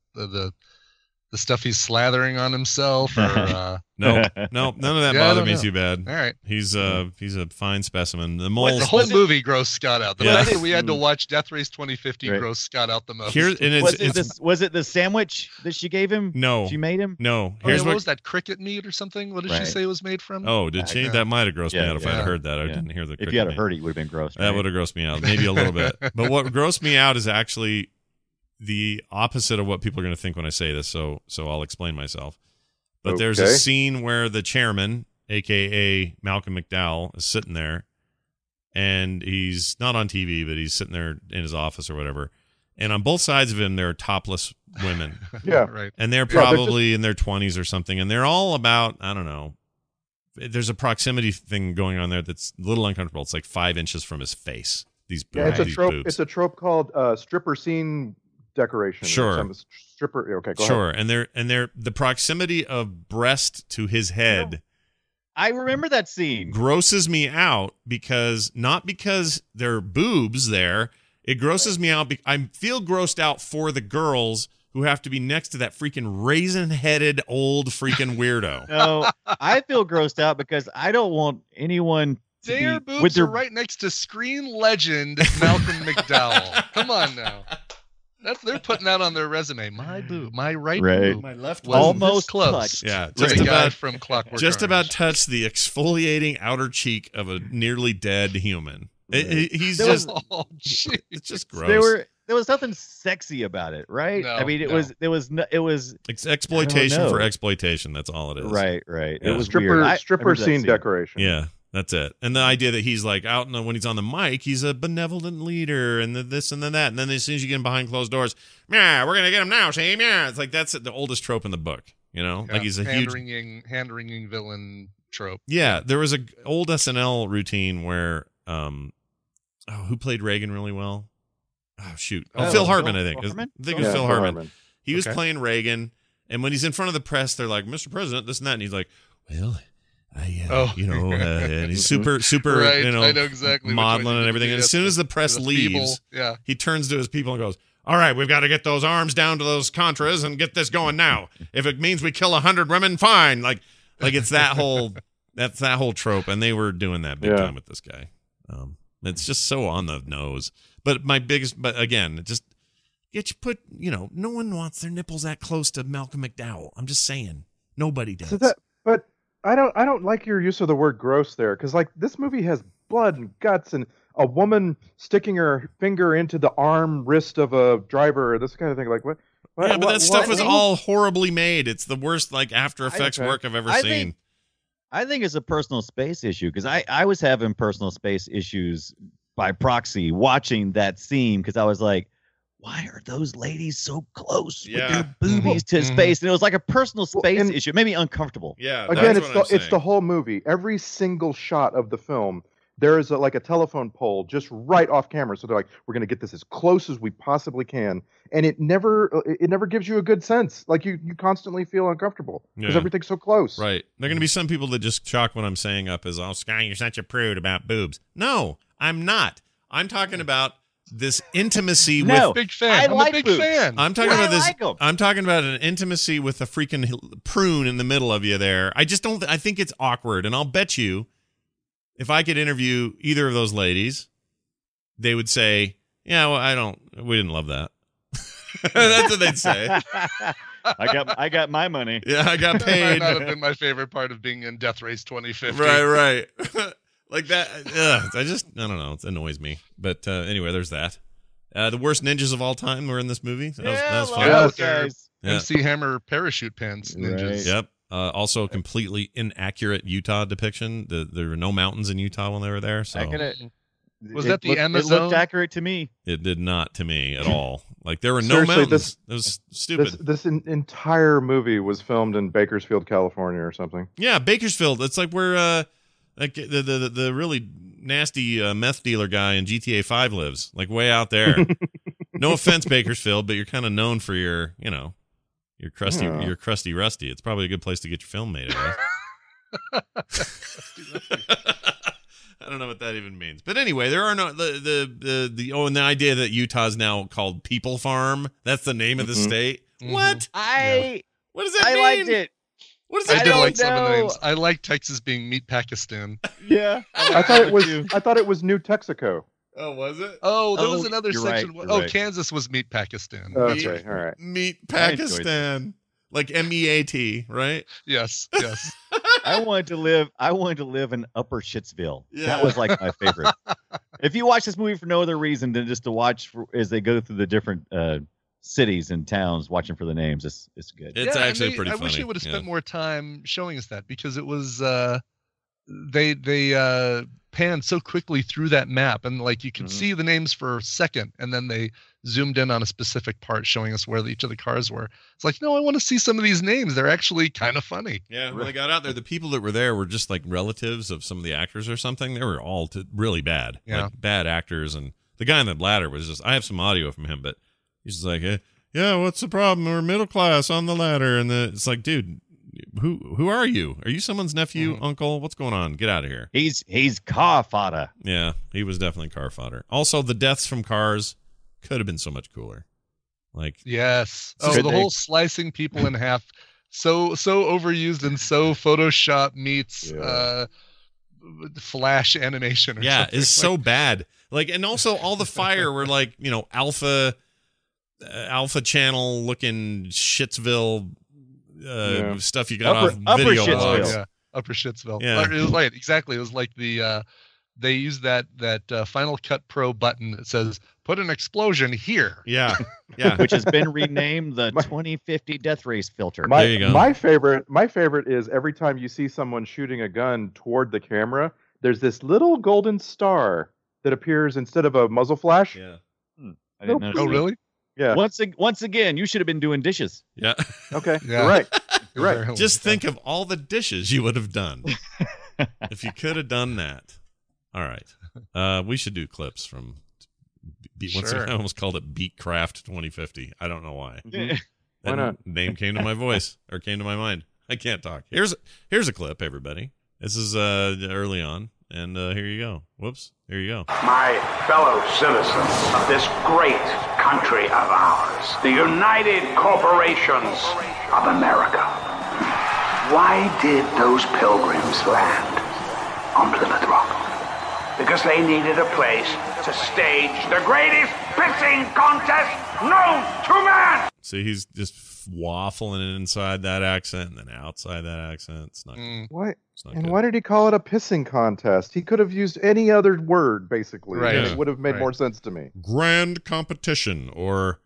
the stuff he's slathering on himself. Or, No, none of that Yeah, I bothered don't me know. too bad. all right. He's a fine specimen. The What, moles. the whole movie grossed Scott out. The Yeah. fact that we had to watch Death Race 2050 Right. grossed Scott out the most. Here and Was it the sandwich that she gave him? no, She made him? no. Oh, yeah, Here's what what. was that, cricket meat or something? What did she Right. say it was made from? Oh, did she? Yeah. That might have grossed me Yeah, out if I'd yeah. heard that. I Yeah. didn't hear the. If you had cricket heard it, you would have been gross. That would have grossed me out, maybe a little bit. But what grossed me out is actually the opposite of what people are going to think when I say this. So I'll explain myself. But there's a Okay. scene where the chairman, aka Malcolm McDowell, is sitting there, and he's not on TV, but he's sitting there in his office or whatever. And on both sides of him, there are topless women, Yeah. Right. and they're they're probably in their 20s or something, and they're all about, I don't know. There's a proximity thing going on there that's a little uncomfortable. It's like 5 inches from his face. These boobs. Yeah, it's a these trope. boobs. It's a trope called stripper scene decoration. Sure. Some stripper. Okay, go ahead. Sure, and they're the proximity of breast to his head I remember that scene. grosses me out not because there are boobs there. It grosses me out. I feel grossed out for the girls who have to be next to that freaking raisin-headed old freaking weirdo. No, I feel grossed out because I don't want anyone to Their be boobs with their are right next to screen legend Malcolm McDowell. Come on now. They're putting that on their resume. My boob, my right Right. boob, My left was Almost this close. touched. Yeah, With just the guy about from Clockwork just Orange. about touch the exfoliating outer cheek of a nearly dead human. He's There was- just Oh, jeez. it's just gross. there was nothing sexy about it, right? No, I mean, it no. was It's exploitation I don't for know. exploitation. That's all it is. right. Yeah. It was Stripper weird. I stripper remember that scene decoration. Yeah, that's it. And the idea that he's like out when he's on the mic, he's a benevolent leader, and this and then that, and then as soon as you get him behind closed doors, yeah, we're gonna get him now, Shane. Yeah, it's like that's the oldest trope in the book. You know, Yeah, like he's a huge. hand-wringing villain trope. Yeah, there was a old SNL routine where, who played Reagan really well? Oh shoot, Oh, Phil Hartman, Phil I think. Hartman? I think it was Yeah, Phil Hartman. He was Okay. playing Reagan, and when he's in front of the press, they're like, "Mr. President, this and that," and he's like, "Well, and he's super, Right, you know, I know exactly which one modeling you and did. everything. And as soon as the press The leaves, feeble, yeah. he turns to his people and goes, "All right, we've got to get those arms down to those Contras and get this going now. If it means we kill 100 women, fine." Like Like it's that whole trope, and they were doing that big time with this guy. It's just so on the nose. But again, just no one wants their nipples that close to Malcolm McDowell. I'm just saying, nobody does. But I don't like your use of the word gross there, because like this movie has blood and guts and a woman sticking her finger into the arm wrist of a driver, this kind of thing. Like what? Yeah, but that stuff was all horribly made. It's the worst like After Effects work I've ever seen. I think it's a personal space issue, because I was having personal space issues by proxy watching that scene, because I was like, why are those ladies so close with their boobies to space? And it was like a personal space issue. It made me uncomfortable. Yeah. Again, it's the whole movie. Every single shot of the film, there is like a telephone pole just right off camera. So they're like, we're going to get this as close as we possibly can. And it never gives you a good sense. Like you constantly feel uncomfortable because everything's so close. Right. There are going to be some people that just chalk what I'm saying up as, oh, Sky, you're such a prude about boobs. No, I'm not. I'm talking about this intimacy with big fan. I'm a big fan. I'm talking about this. I'm talking about an intimacy with a freaking prune in the middle of you there. I just don't. I think it's awkward, and I'll bet you, if I could interview either of those ladies, they would say, "Yeah, well, we didn't love that." That's what they'd say. I got my money. Yeah, I got paid. That might have been my favorite part of being in Death Race 2050. Right. Like that, I don't know. It annoys me. But anyway, there's that. The worst ninjas of all time were in this movie. That was fun. Yeah, guys. MC Hammer parachute pants ninjas. Right. Yep. Also, a completely inaccurate Utah depiction. There were no mountains in Utah when they were there. So was that the Amazon? It looked accurate to me. It did not to me at all. Like there were no mountains. It was stupid. This entire movie was filmed in Bakersfield, California, or something. Yeah, Bakersfield. It's like where like the really nasty meth dealer guy in GTA 5 lives, like way out there. No offense, Bakersfield, but you're kind of known for your crusty rusty. It's probably a good place to get your film made. I don't know what that even means, but anyway, there are no the idea that Utah's now called People Farm. That's the name of the state. What? What does that mean? I liked it. What does that I did mean? like some of the names. I like Texas being Meat Pakistan. Yeah, I thought it was New Texaco. Oh, was it? Oh, there was another section. Right. Kansas was Meat Pakistan. Oh, that's right. All right. Meat Pakistan, like MEAT, right? Yes. I wanted to live in Upper Shittsville. Yeah. That was like my favorite. If you watch this movie for no other reason than just to watch as they go through the different cities and towns, watching for the names, it's good. It's actually pretty funny. I wish they would have spent more time showing us that, because it was they panned so quickly through that map, and like you could see the names for a second, and then they zoomed in on a specific part showing us where each of the cars were. It's like, no, I want to see some of these names. They're actually kind of funny. Yeah, when they got out there, the people that were there were just like relatives of some of the actors or something. They were all really bad, like bad actors. And the guy in the ladder was just, I have some audio from him, but he's just like, yeah, what's the problem? We're middle class on the ladder. And it's like, dude, who are you? Are you someone's nephew, uncle? What's going on? Get out of here. He's car fodder. Yeah, he was definitely car fodder. Also, the deaths from cars could have been so much cooler. Like, yes. Oh, the whole slicing people in half, so overused and so Photoshop meets Flash animation. Is so bad. Like, and also all the fire were like, alpha channel looking Shittsville stuff you got off video logs. Yeah, Upper Shittsville. Yeah. It was right, exactly. It was like the they used that Final Cut Pro button that says put an explosion here. Yeah. Which has been renamed the 2050 Death Race filter. There you go. My favorite is every time you see someone shooting a gun toward the camera, there's this little golden star that appears instead of a muzzle flash. Yeah. I didn't notice. Oh, really? Yeah. Once again, you should have been doing dishes. Yeah. Okay. Yeah. You're right. Just think of all the dishes you would have done if you could have done that. All right. We should do clips from I almost called it Beatcraft 2050. I don't know why. Why not? Name came to my voice or came to my mind. I can't talk. Here's a clip, everybody. This is early on, and here you go. Whoops. Here you go. My fellow citizens of this great country of ours, the United Corporations of America. Why did those pilgrims land on Plymouth Rock? Because they needed a place to stage the greatest pissing contest known to man! See, he's just waffling it inside that accent and then outside that accent. It's not good. Why? It's not And good. why did he call it a pissing contest? He could have used any other word, basically. Right. And Yeah. it would have made Right. more sense to me. Grand competition or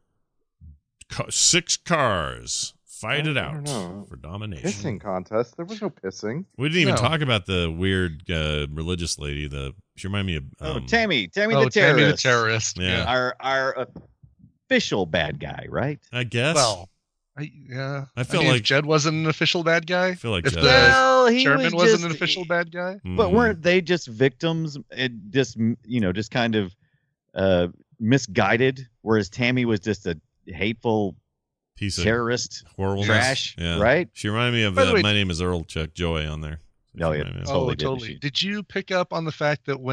6 cars fight it I out don't know. for domination. Pissing contest? There was no pissing. We didn't even No. talk about the weird religious lady. She reminded me of Tammy the Tammy the terrorist. terrorist. Yeah. Our official bad guy, right? I guess. Well, I feel mean, like- if Jed wasn't an official bad guy, I feel like if Jed- the Well, he chairman was wasn't just- an official bad guy, But Mhm. weren't they just victims? Just just kind of misguided. Whereas Tammy was just a hateful piece of terrorist horrible trash, Yeah. right? She reminded me of By the way- My Name is Earl Chuck Joy on there. Oh, She yeah. reminded me of- Totally oh, did, didn't totally. she? Did you pick up on the fact that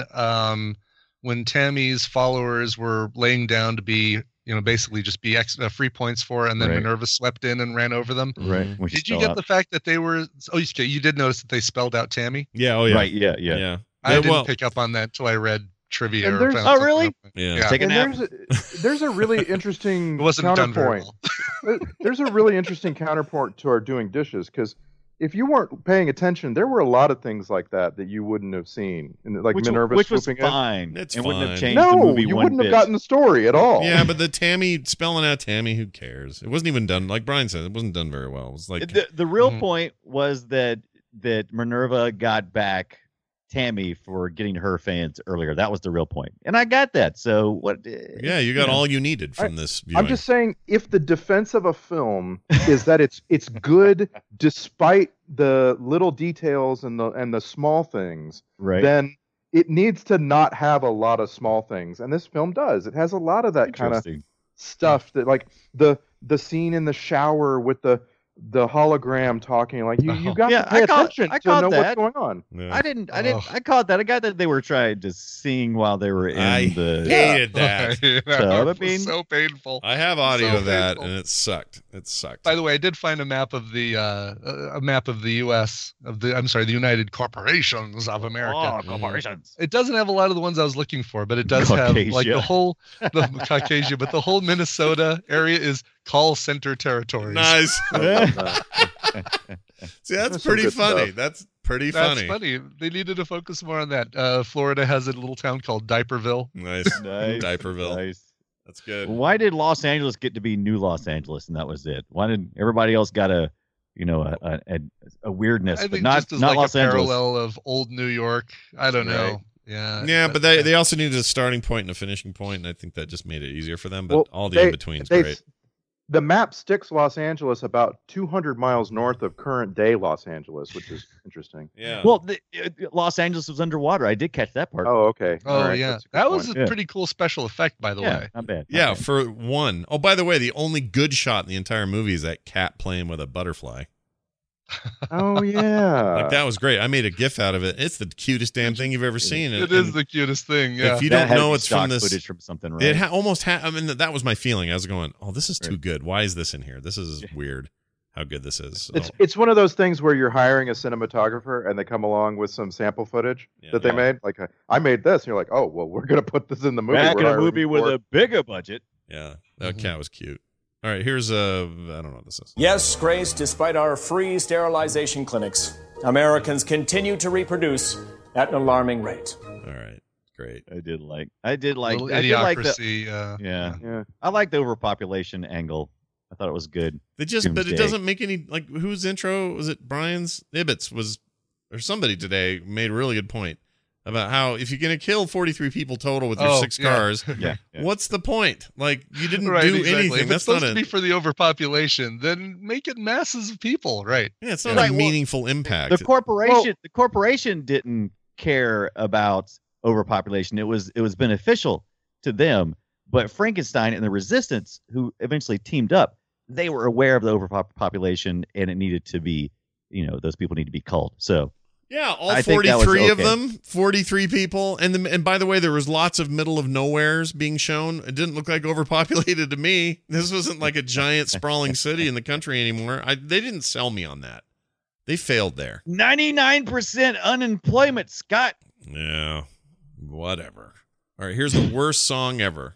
when Tammy's followers were laying down to be, basically just be free points for her, and then Right. Minerva swept in and ran over them? Right. When she Did you fell get out. the fact that they were? Oh, you did notice that they spelled out Tammy. Yeah. Oh, yeah. Right. Yeah. Yeah. Yeah. I Yeah, didn't well, pick up on that till I read trivia. And or there's- found Oh, something really? up. Yeah. Yeah. Take a nap. And there's a really interesting It wasn't done very counterpoint. well. There's a really interesting counterpoint to our doing dishes, because if you weren't paying attention, there were a lot of things like that you wouldn't have seen, and like Minerva which was swooping in. fine. It's and wouldn't fine. have changed the No, movie you one wouldn't bit. have gotten the story at all. Yeah, but the Tammy spelling out Tammy, who cares? It wasn't even done. Like Brian said, it wasn't done very well. It was like The real Mhm. point was that Minerva got back Tammy for getting her fans earlier. That was the real point, and I got that. So what? yeah, you got all you needed from this viewing. I'm just saying, if the defense of a film is that it's good despite the little details and the small things, right. then it needs to not have a lot of small things. And this film does. It has a lot of that kind of Interesting. stuff, that like the scene in the shower with the hologram talking, like you got Yeah, to pay I caught- attention I to caught know that. what's going on. Yeah. I didn't. I caught that. I got that they were trying to sing while they were in I the. hated that. So, I It was mean- so painful. I have audio So of that, painful. and it sucked. It sucked. By the way, I did find a map of the U.S. the United Corporations of America. Oh, corporations. It doesn't have a lot of the ones I was looking for, but it does have like Caucasia. the Caucasia, but the whole Minnesota area is call center territories. Nice. See, that's That's some pretty good funny. stuff. That's pretty That's funny. funny. They needed to focus more on that. Florida has a little town called Diaperville. Nice. Nice. Diaperville. Nice. That's good. Why did Los Angeles get to be New Los Angeles, and that was it? Why did everybody else got a weirdness, I but think not just as not like Los a Angeles? parallel of old New York. I don't know. Yeah. Yeah, but they also needed a starting point and a finishing point, and I think that just made it easier for them. But Well, all the in-between's great. The map sticks Los Angeles about 200 miles north of current day Los Angeles, which is interesting. Yeah. Well, Los Angeles was underwater. I did catch that part. Oh, okay. Oh All right, yeah, that's a good that was point. a Yeah. pretty cool special effect, by the yeah, way. not bad. not Yeah, bad. for one. Oh, by the way, the only good shot in the entire movie is that cat playing with a butterfly. Oh yeah. Like that was great. I made a GIF out of it. It's the cutest damn thing you've ever seen. It is the cutest thing. Yeah. If you That don't had to know be it's from stock this, footage from something, right? it almost had. I mean, that was my feeling. I was going, "Oh, this is too Right. good. Why is this in here? This is weird. How good this is." So, It's one of those things where you're hiring a cinematographer and they come along with some sample footage Yeah. that they Yeah. made. Like, I made this. And you're like, oh, well, we're going to put this in the movie. Back We're in a hiring movie you with for a it. bigger budget. yeah, that Mhm. cat was cute. All right, here's I don't know what this is. Yes, Grace, despite our free sterilization clinics, Americans continue to reproduce at an alarming rate. All right, great. I did like Little I did like the idiocracy. yeah. Yeah. I like the overpopulation angle. I thought it was good. They just, but it Doomsday. doesn't make any like whose intro was it? Brian's Ibbets was, or somebody today made a really good point about how if you're gonna kill 43 people total with your Oh, 6 yeah. cars, Yeah. what's the point? Like you didn't Right, do exactly. anything. If it's That's not supposed to a be for the overpopulation, then make it masses of people, right? yeah, it's not Right, a well, meaningful impact. The corporation didn't care about overpopulation. It was beneficial to them. But Frankenstein and the Resistance, who eventually teamed up, they were aware of the overpopulation, and it needed to be, those people need to be culled. So Yeah, all I think that was 43 of okay. them, 43 people, and by the way, there was lots of middle of nowheres being shown. It didn't look like overpopulated to me. This wasn't like a giant sprawling city in the country anymore. They didn't sell me on that. They failed there. 99% unemployment, Scott. Yeah, whatever. All right, here's the worst song ever.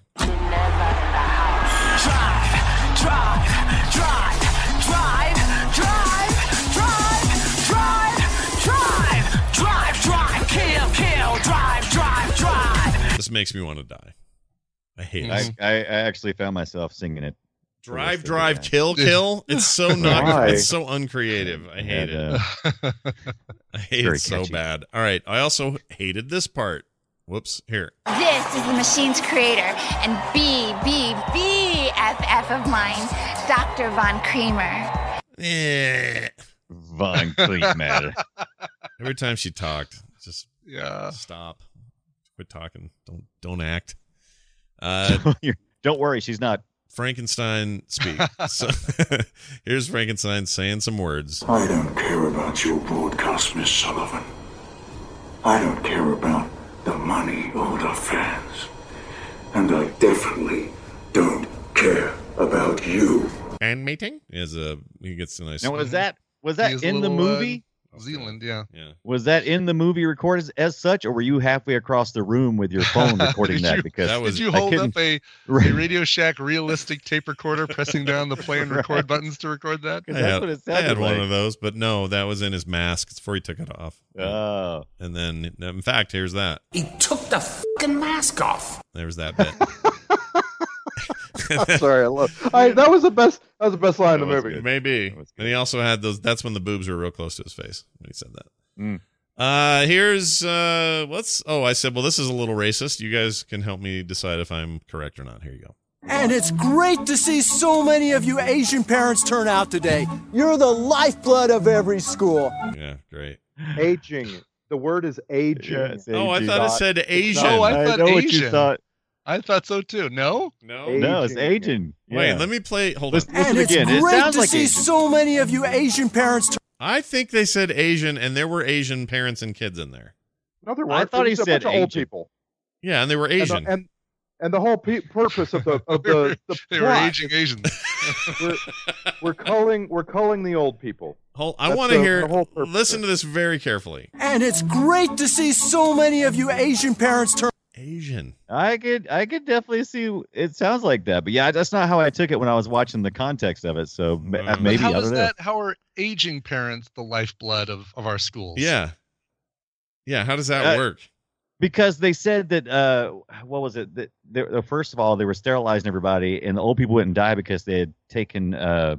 This makes me want to die. I hate it. I actually found myself singing it. Drive, kill, kill. It's so not. It's so uncreative. I hate it. I hate it so bad. All right. I also hated this part. Whoops. Here. This is the machine's creator and BFF of mine, Dr. Von Creamer. Von Creamer. Every time she talked, just stop. Quit talking. Don't act. Don't worry, she's not. Frankenstein speak. So here's Frankenstein saying some words. I don't care about your broadcast, Miss Sullivan. I don't care about the money or the fans. And I definitely don't care about you. And meeting? He gets a nice. Now, was that in the movie? Zealand, yeah. Was that in the movie recorded as such, or were you halfway across the room with your phone recording that? Because did you hold up a Radio Shack realistic tape recorder, pressing down the play and record buttons to record that? I had one of those, but no, that was in his mask before he took it off. Oh. And then, in fact, here's that. He took the fucking mask off. There's that bit. I'm sorry, that was the best line in the movie. Maybe. And he also had those. That's when the boobs were real close to his face when he said that. Here's I said, well, this is a little racist. You guys can help me decide if I'm correct or not. Here you go. And it's great to see so many of you Asian parents turn out today. You're the lifeblood of every school. Yeah, great. Aging. The word is aging. Yeah, aging. I thought it said Asian. Oh, I thought know Asian. What you thought. I thought so too. No, it's Asian. Yeah. Wait, let me play. Hold on. And it's again. great to see Asian. so many of you Asian parents. I think they said Asian, and there were Asian parents and kids in there. No, there weren't. I thought he said a bunch of old people. Yeah, and they were Asian. And the whole purpose of the they were aging Asians. we're calling the old people. I want to hear. Listen to this very carefully. And it's great to see so many of you Asian parents turn. Asian. I could definitely see. It sounds like that, but yeah, that's not how I took it when I was watching the context of it. So maybe how is that? How are aging parents the lifeblood of our schools? Yeah. How does that work? Because they said that what was it? That first of all, they were sterilizing everybody, and the old people wouldn't die because they had taken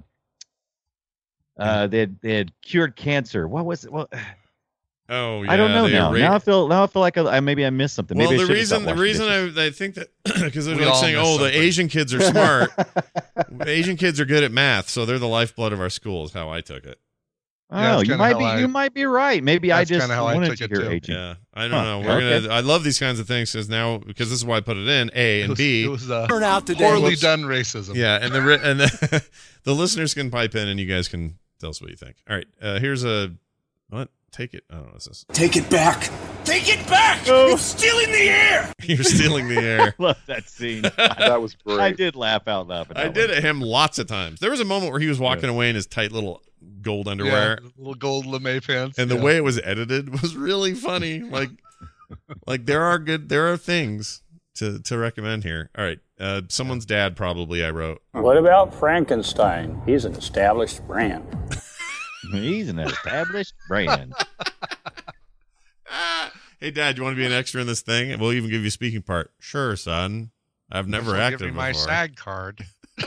they had cured cancer. What was it? Well. Oh, yeah. I don't know now. Now I feel like maybe I missed something. Well, maybe the reason I think that because they're like saying, the Asian kids are smart. Asian kids are good at math, so they're the lifeblood of our schools. How I took it. Oh, you might be right. Maybe I just wanted to hear Asian. Yeah, I don't know. I love these kinds of things because this is why I put it in A and B. It was poorly done racism. Yeah, and the listeners can pipe in, and you guys can tell us what you think. All right, here's what. Take it. I don't know what this is. Take it back. Take it back. Oh. It's stealing the air. You're stealing the air. Love that scene. That was great. I did laugh out loud. I did at him lots of times. There was a moment where he was walking away in his tight little gold underwear. Yeah, little gold lame pants. And the way it was edited was really funny. Like there are things to recommend here. All right. Someone's dad probably, I wrote. What about Frankenstein? He's an established brand. He's an established brand. Hey, Dad, you want to be an extra in this thing? We'll even give you a speaking part. Sure, son. I've never acted give me before. My SAG card.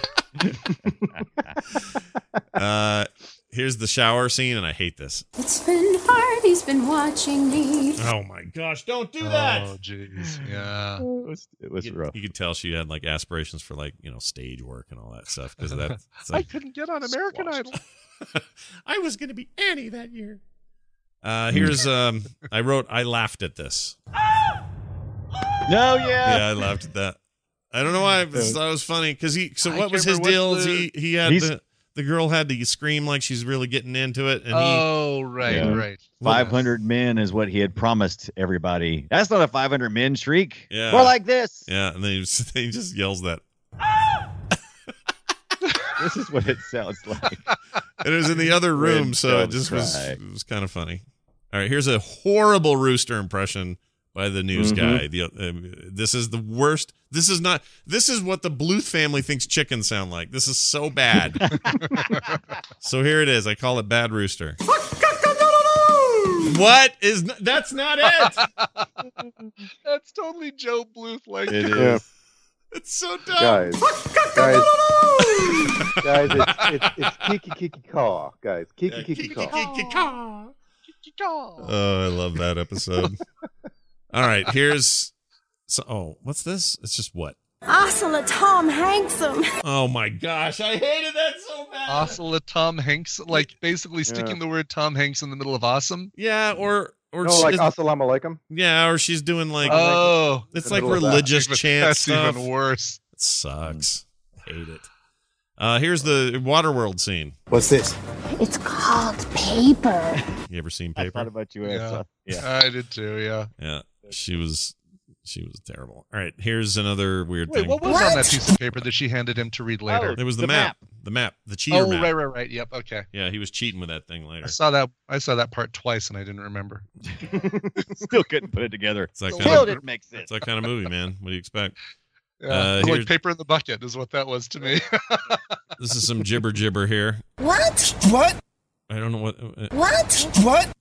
Here's the shower scene, and I hate this. It's been hard. He's been watching me. Oh my gosh! Don't do that. Oh jeez. Yeah. It was rough. You could tell she had like aspirations for stage work and all that stuff because of that. I couldn't get on American Idol. I was going to be Annie that year. Here's I wrote. I laughed at this. No, yeah. Yeah, I laughed at that. I don't know why. I thought it was funny because what was his deal? He had the girl had to scream like she's really getting into it. And right. 500 men is what he had promised everybody. That's not a 500 men shriek. Yeah. More like this. Yeah, and then he just yells that. This is what it sounds like. And it was in the other room, so it just was kind of funny. All right, here's a horrible rooster impression by the news guy. This is the worst. This is what the Bluth family thinks chickens sound like. This is so bad. So here it is. I call it Bad Rooster. That's not it. That's totally Joe Bluth like it is. It's so dumb. Guys, it's Kiki Caw, guys. Kiki Caw. Oh, I love that episode. All right, what's this? It's just what? Oscilla Tom Hanksome. Oh my gosh, I hated that so bad. Oscilla Tom Hanks, like basically sticking the word Tom Hanks in the middle of awesome. Yeah, or like assalamu alaikum. Yeah, or she's doing like it's like religious chants. That's stuff. even worse. It sucks. Hate it. Here's the Waterworld scene. What's this? It's called Paper. You ever seen Paper? I thought about you. Yeah, I did too. Yeah. Yeah, she was terrible. All right, here's another weird thing. What was on that piece of paper that she handed him to read later? It was the map. The cheater map. Right. Yep. Okay. Yeah, he was cheating with that thing later. I saw that part twice and I didn't remember. Still couldn't put it together. Still didn't make sense. It's that kind of movie, man. What do you expect? Yeah, like Paper in the Bucket is what that was to me. This is some jibber here. What? I don't know what. What?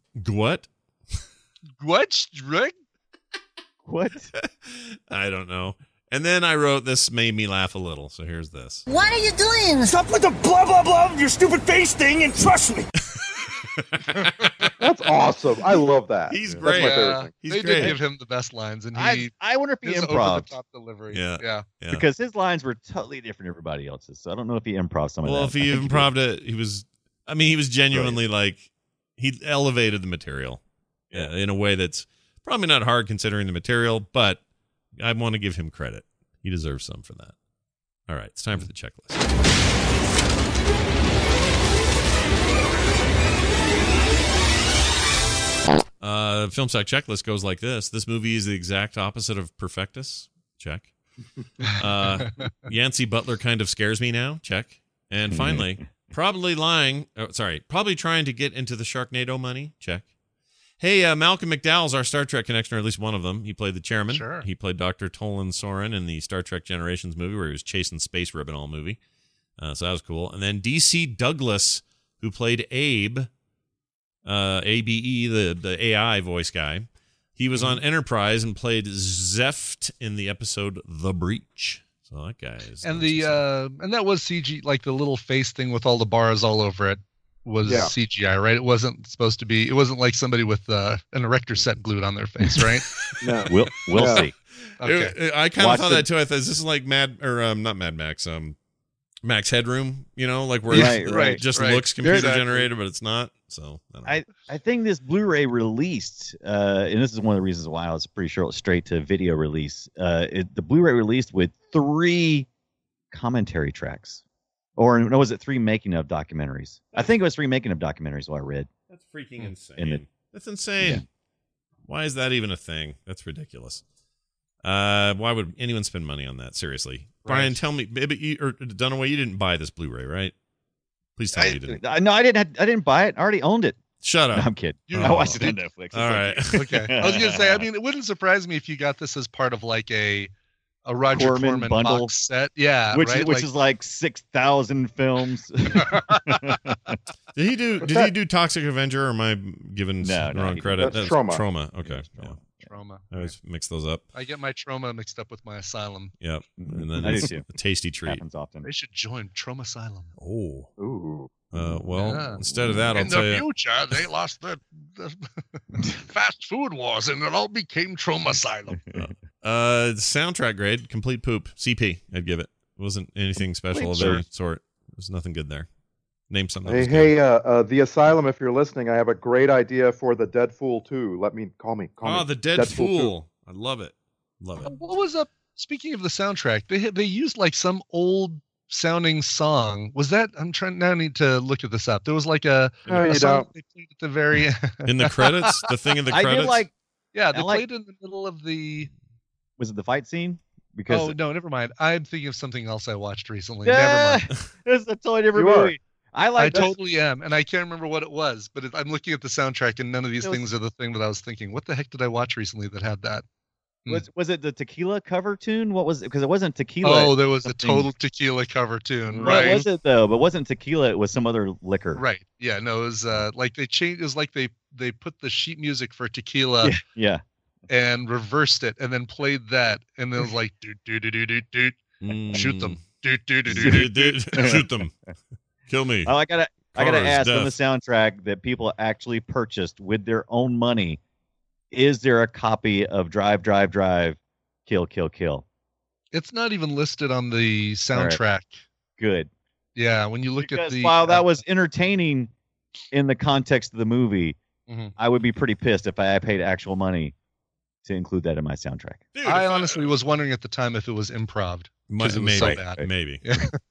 What? I don't know. And then I wrote, this made me laugh a little. So here's this. What are you doing? Stop with the blah, blah, blah of your stupid face thing and trust me. That's awesome. I love that. He's great. That's my favorite thing. They did give him the best lines, and I wonder if he improv. Over-the-top delivery. Yeah. Because his lines were totally different than everybody else's. So I don't know if he improv some of that. Well, if he improved it, he was genuinely like, he elevated the material in a way that's probably not hard considering the material, but I want to give him credit. He deserves some for that. All right, it's time for the checklist. Film Sack checklist goes like this. This movie is the exact opposite of Perfectus. Check. Yancey Butler kind of scares me now. Check. And finally, probably trying to get into the Sharknado money. Check. Hey, Malcolm McDowell's our Star Trek connection, or at least one of them. He played the chairman. Sure. He played Dr. Tolan Soren in the Star Trek Generations movie where he was chasing Space Ribbon all movie. So that was cool. And then D.C. Douglas, who played Abe, ABE, the AI voice guy. He was on Enterprise and played Zeft in the episode The Breach. So that guy is... And and that was CG, like the little face thing with all the bars all over it. Was CGI, right? It wasn't supposed to be. It wasn't like somebody with an erector set glued on their face, right? No, we'll see. Okay. I kind of thought that too. I thought, is this like not Mad Max, Max Headroom? You know, like where it just looks computer generated, but it's not. So I think this Blu-ray released, and this is one of the reasons why I was pretty sure it was straight to video release. The Blu-ray released with 3 commentary tracks. Or no, was it 3 making of documentaries? I think it was 3 making of documentaries. What I read. That's freaking insane. That's insane. Yeah. Why is that even a thing? That's ridiculous. Why would anyone spend money on that? Seriously, right. Brian, tell me, or Dunaway, you didn't buy this Blu-ray, right? Please tell me you didn't. No, I didn't buy it. I already owned it. Shut up. No, I'm kidding. I watched it on Netflix. All right. Okay. I was gonna say. I mean, it wouldn't surprise me if you got this as part of like a Roger Corman bundle box set, which is like 6,000 films. Did he do Toxic Avenger, or am I giving the wrong credit? That's Trauma. Trauma. Okay. Trauma. I always mix those up. I get my Trauma mixed up with my Asylum. Yep. And then it's a tasty treat. Happens often. They should join Trauma Asylum. Oh. Ooh. Instead of that, I'll tell you. In the future, they lost the fast food wars, and it all became Trauma Asylum. The soundtrack grade, complete poop. CP, I'd give it. It wasn't anything special of any sort. There's nothing good there. Name something. Hey, the Asylum, if you're listening, I have a great idea for the Dead Fool 2. Call me. The Dead Fool. I love it. Love it. What was up? Speaking of the soundtrack, they used like some old sounding song. Was that? I need to look at this up. There was like a song they played at the very in the credits. The thing in the credits. They played in the middle of the. Was it the fight scene? Because no, never mind. I'm thinking of something else I watched recently. Yeah, never mind. It's a totally different movie. I totally am, and I can't remember what it was, but I'm looking at the soundtrack, and none of these things are the thing that I was thinking. What the heck did I watch recently that had that? Was it the Tequila cover tune? What was it? Because it wasn't Tequila. Oh, there was a total Tequila cover tune, What right? was it though? But it wasn't Tequila. It was some other liquor. Right. Yeah. No, it was like they changed. It was like they put the sheet music for Tequila. Yeah. And reversed it, and then played that, and it was like do do do do do do. Shoot them. Do do do do do. Shoot them. Kill me. Oh, I gotta ask death. on the soundtrack that people actually purchased with their own money. Is there a copy of Drive, Drive, Drive, Kill, Kill, Kill? It's not even listed on the soundtrack. Right. Good. Yeah, when you look at the while that was entertaining in the context of the movie, I would be pretty pissed if I paid actual money to include that in my soundtrack. Dude, I honestly was wondering at the time if it was improv. Because it was so bad. Maybe.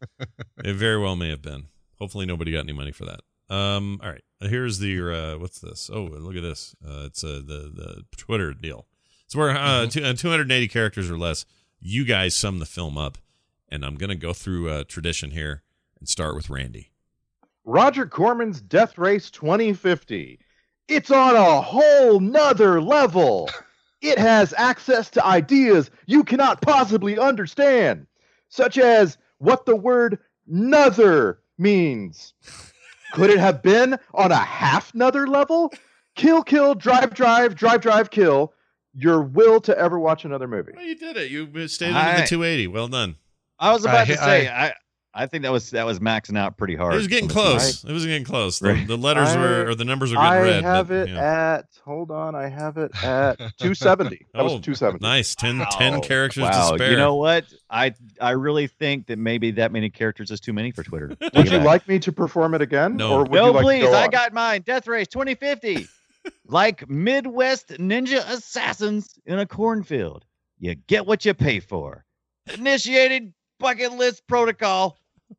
It very well may have been. Hopefully nobody got any money for that. All right. Here's the what's this? Oh, look at this. It's the Twitter deal. So we're 280 characters or less. You guys sum the film up, and I'm gonna go through tradition here and start with Randy. Roger Corman's Death Race 2050. It's on a whole nother level. It has access to ideas you cannot possibly understand, such as what the word "nother" means. Could it have been on a half-nother level? Kill, kill, drive, drive, drive, drive, kill. Your will to ever watch another movie. Well, you did it. You stayed under the 280. Well done. I was about to say, I think that was maxing out pretty hard. It was getting close. It was getting close. The letters or the numbers are getting red. I have it at, hold on, I have it at 270. That was 270. Nice. 10 characters to Wow. spare. You know what? I really think that maybe that many characters is too many for Twitter. Would you like me to perform it again? No. Or would you like please. To go I on? got mine. Death Race 2050. Like Midwest ninja assassins in a cornfield. You get what you pay for. Initiated bucket list protocol.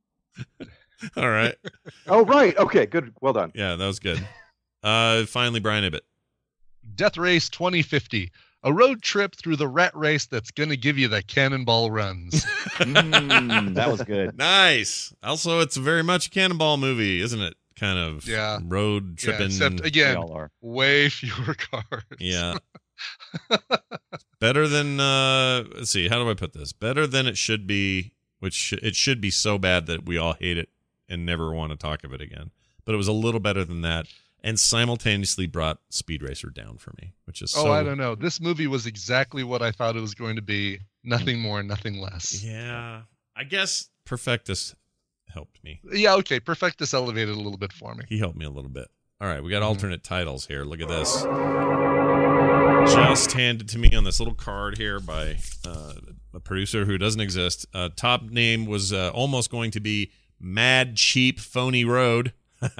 All right. Oh, right. Okay, good. Well done. Yeah, that was good. Finally, Brian Ibbett. Death Race 2050. A road trip through the rat race that's going to give you the cannonball runs. That was good. Nice. Also, it's very much a cannonball movie, isn't it? Kind of road tripping. Except, again, way fewer cars. Yeah. Better than, let's see, how do I put this? Better than it should be, which it should be so bad that we all hate it and never want to talk of it again. But it was a little better than that, and simultaneously brought Speed Racer down for me, which is I don't know. This movie was exactly what I thought it was going to be. Nothing more, nothing less. Yeah. I guess Perfectus helped me. Yeah, okay. Perfectus elevated a little bit for me. He helped me a little bit. All right, we got alternate titles here. Look at this. Just handed to me on this little card here by a producer who doesn't exist. Top name was almost going to be Mad Cheap Phony Road.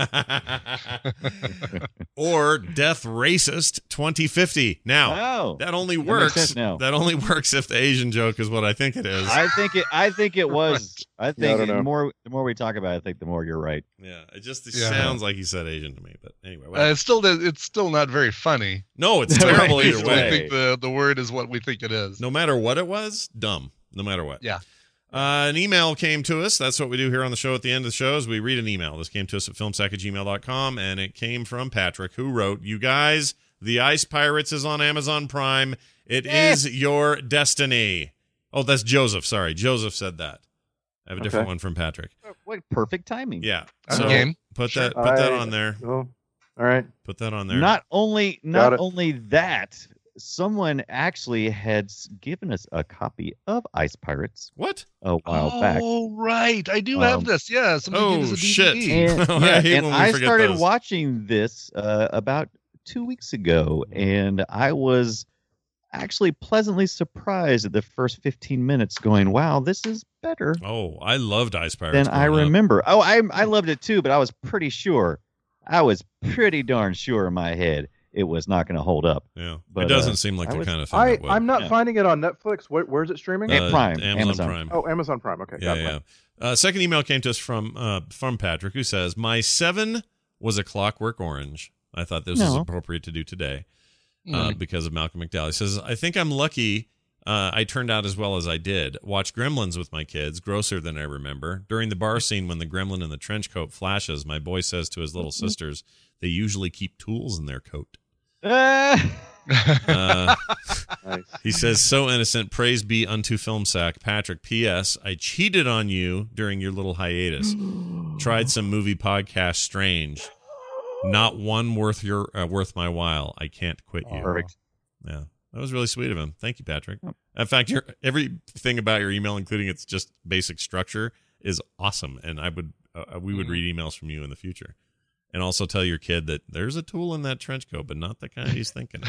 Or Death Racist 2050. Now, that only works. That only works if the Asian joke is what I think it is. I think it was. I think No. the more we talk about it, I think the more you're right. Yeah, it just sounds like he said Asian to me. But anyway, it's still not very funny. No, it's terrible either I way. think the word is what we think it is. No matter what it was, dumb. No matter what. Yeah. An email came to us. That's what we do here on the show at the end of the show is we read an email. This came to us at filmsack@gmail.com, and it came from Patrick, who wrote, "You guys, The Ice Pirates is on Amazon Prime. It is your destiny." Oh, that's Joseph. Sorry. Joseph said that. I have a different one from Patrick. What perfect timing. Yeah. That's So game. put that on there. Oh, all right. Put that on there. Not only that, someone actually had given us a copy of Ice Pirates. What? A while back. Oh, right. I do have this. Yeah. Somebody gave us a DVD. And I started watching this about 2 weeks ago, and I was actually pleasantly surprised at the first 15 minutes going, wow, this is better Oh, I loved Ice Pirates. than I growing up. remember. Oh, I loved it too, but I was pretty sure. I was pretty darn sure in my head it was not going to hold up. Yeah. But, it doesn't seem like the kind of thing I, that would. I'm not finding it on Netflix. Where's it streaming? Prime. Amazon Prime. Oh, Amazon Prime. Okay. got it. Yeah. Second email came to us from Patrick, who says, "My 7 was A Clockwork Orange." I thought this was appropriate to do today because of Malcolm McDowell. He says, "I think I'm lucky I turned out as well as I did. Watched Gremlins with my kids, grosser than I remember. During the bar scene when the gremlin in the trench coat flashes, my boy says to his little sisters they usually keep tools in their coat. Nice. He says, so innocent, praise be unto FilmSack. Patrick, P.S. I cheated on you during your little hiatus. Tried some movie podcast, strange. Not one worth my while. I can't quit you. Perfect. Yeah, that was really sweet of him. Thank you, Patrick. In fact, everything about your email, including its just basic structure, is awesome. And we would read emails from you in the future. And also tell your kid that there's a tool in that trench coat, but not the kind he's thinking of.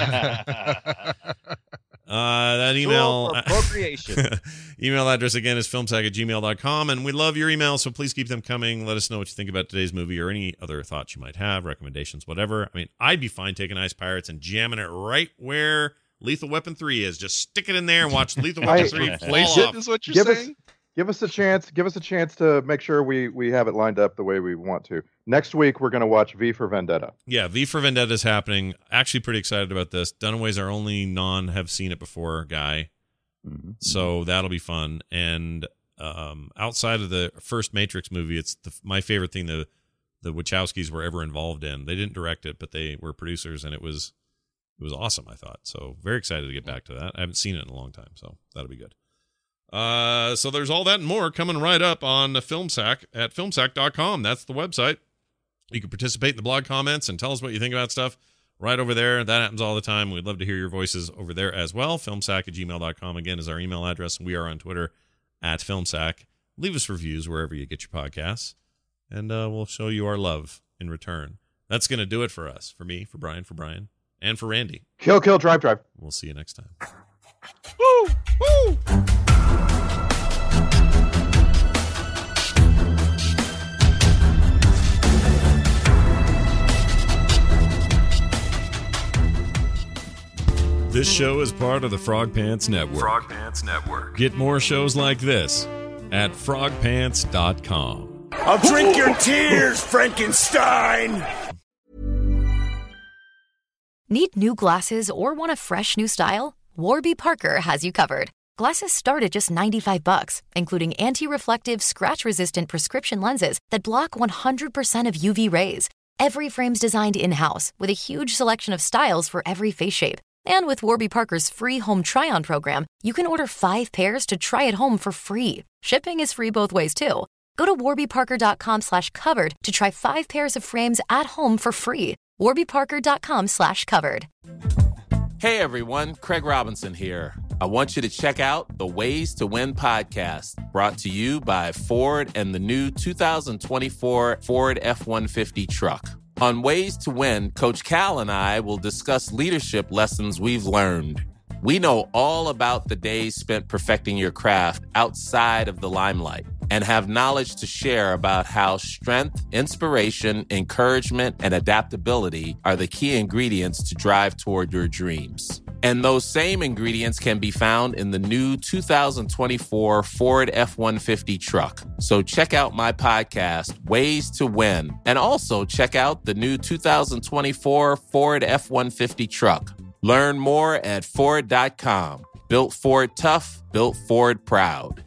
That email appropriation. Email address again is filmsack@gmail.com, and we love your emails, so please keep them coming. Let us know what you think about today's movie or any other thoughts you might have, recommendations, whatever. I mean, I'd be fine taking Ice Pirates and jamming it right where Lethal Weapon 3 is. Just stick it in there and watch Lethal Weapon 3 Place fall it off. is what you're saying? Give us a chance. Give us a chance to make sure we have it lined up the way we want to. Next week, we're going to watch V for Vendetta. Yeah, V for Vendetta is happening. Actually, pretty excited about this. Dunaway's our only non-have-seen-it-before guy, so that'll be fun. And outside of the first Matrix movie, it's my favorite thing the Wachowskis were ever involved in. They didn't direct it, but they were producers, and it was awesome, I thought. So very excited to get back to that. I haven't seen it in a long time, so that'll be good. So there's all that and more coming right up on FilmSack at filmsack.com. That's the website. You can participate in the blog comments and tell us what you think about stuff right over there. That happens all the time. We'd love to hear your voices over there as well. Filmsack@gmail.com again is our email address. We are on Twitter at FilmSack. Leave us reviews wherever you get your podcasts, and we'll show you our love in return. That's going to do it for us, for me, for Brian, and for Randy. Kill, drive. We'll see you next time. Woo! Woo! This show is part of the Frog Pants Network. Frog Pants Network. Get more shows like this at frogpants.com. I'll drink your tears, Frankenstein! Need new glasses or want a fresh new style? Warby Parker has you covered. Glasses start at just $95, including anti-reflective, scratch-resistant prescription lenses that block 100% of UV rays. Every frame's designed in-house with a huge selection of styles for every face shape. And with Warby Parker's free home try-on program, you can order 5 pairs to try at home for free. Shipping is free both ways, too. Go to warbyparker.com/covered to try 5 pairs of frames at home for free. warbyparker.com/covered. Hey everyone, Craig Robinson here. I want you to check out the Ways to Win podcast, brought to you by Ford and the new 2024 Ford F-150 truck. On Ways to Win, Coach Cal and I will discuss leadership lessons we've learned. We know all about the days spent perfecting your craft outside of the limelight and have knowledge to share about how strength, inspiration, encouragement, and adaptability are the key ingredients to drive toward your dreams. And those same ingredients can be found in the new 2024 Ford F-150 truck. So check out my podcast, Ways to Win, and also check out the new 2024 Ford F-150 truck. Learn more at Ford.com. Built Ford tough, built Ford proud.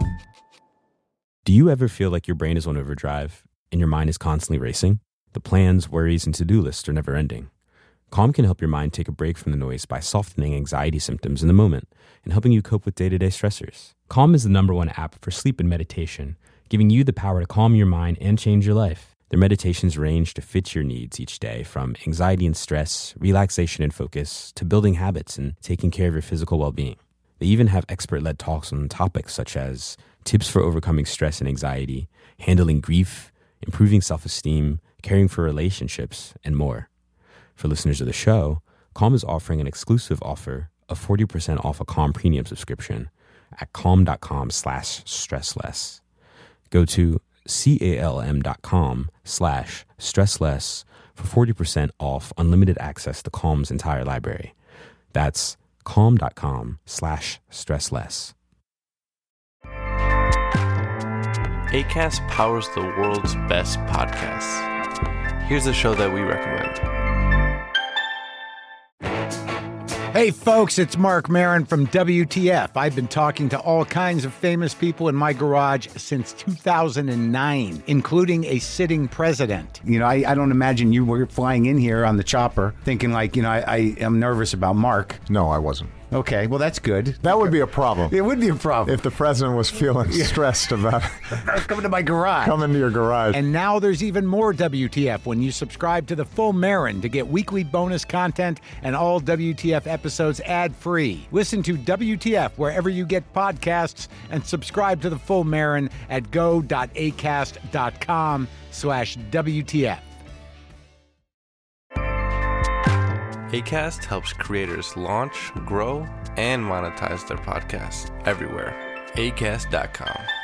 Do you ever feel like your brain is on overdrive and your mind is constantly racing? The plans, worries, and to-do lists are never ending. Calm can help your mind take a break from the noise by softening anxiety symptoms in the moment and helping you cope with day-to-day stressors. Calm is the #1 app for sleep and meditation, giving you the power to calm your mind and change your life. Their meditations range to fit your needs each day, from anxiety and stress, relaxation and focus, to building habits and taking care of your physical well-being. They even have expert-led talks on topics such as tips for overcoming stress and anxiety, handling grief, improving self-esteem, caring for relationships, and more. For listeners of the show, Calm is offering an exclusive offer of 40% off a Calm premium subscription at calm.com/stressless. Go to calm.com/stressless for 40% off unlimited access to Calm's entire library. That's calm.com/stressless. Acast powers the world's best podcasts. Here's a show that we recommend. Hey folks, it's Mark Maron from WTF. I've been talking to all kinds of famous people in my garage since 2009, including a sitting president. You know, I don't imagine you were flying in here on the chopper thinking like, you know, I am nervous about Mark. No, I wasn't. Okay, well, that's good. That would be a problem. It would be a problem. If the president was feeling stressed about coming to my garage. Coming to your garage. And now there's even more WTF when you subscribe to the Full Marin to get weekly bonus content and all WTF episodes ad-free. Listen to WTF wherever you get podcasts and subscribe to the Full Marin at go.acast.com/WTF. Acast helps creators launch, grow, and monetize their podcasts everywhere. Acast.com.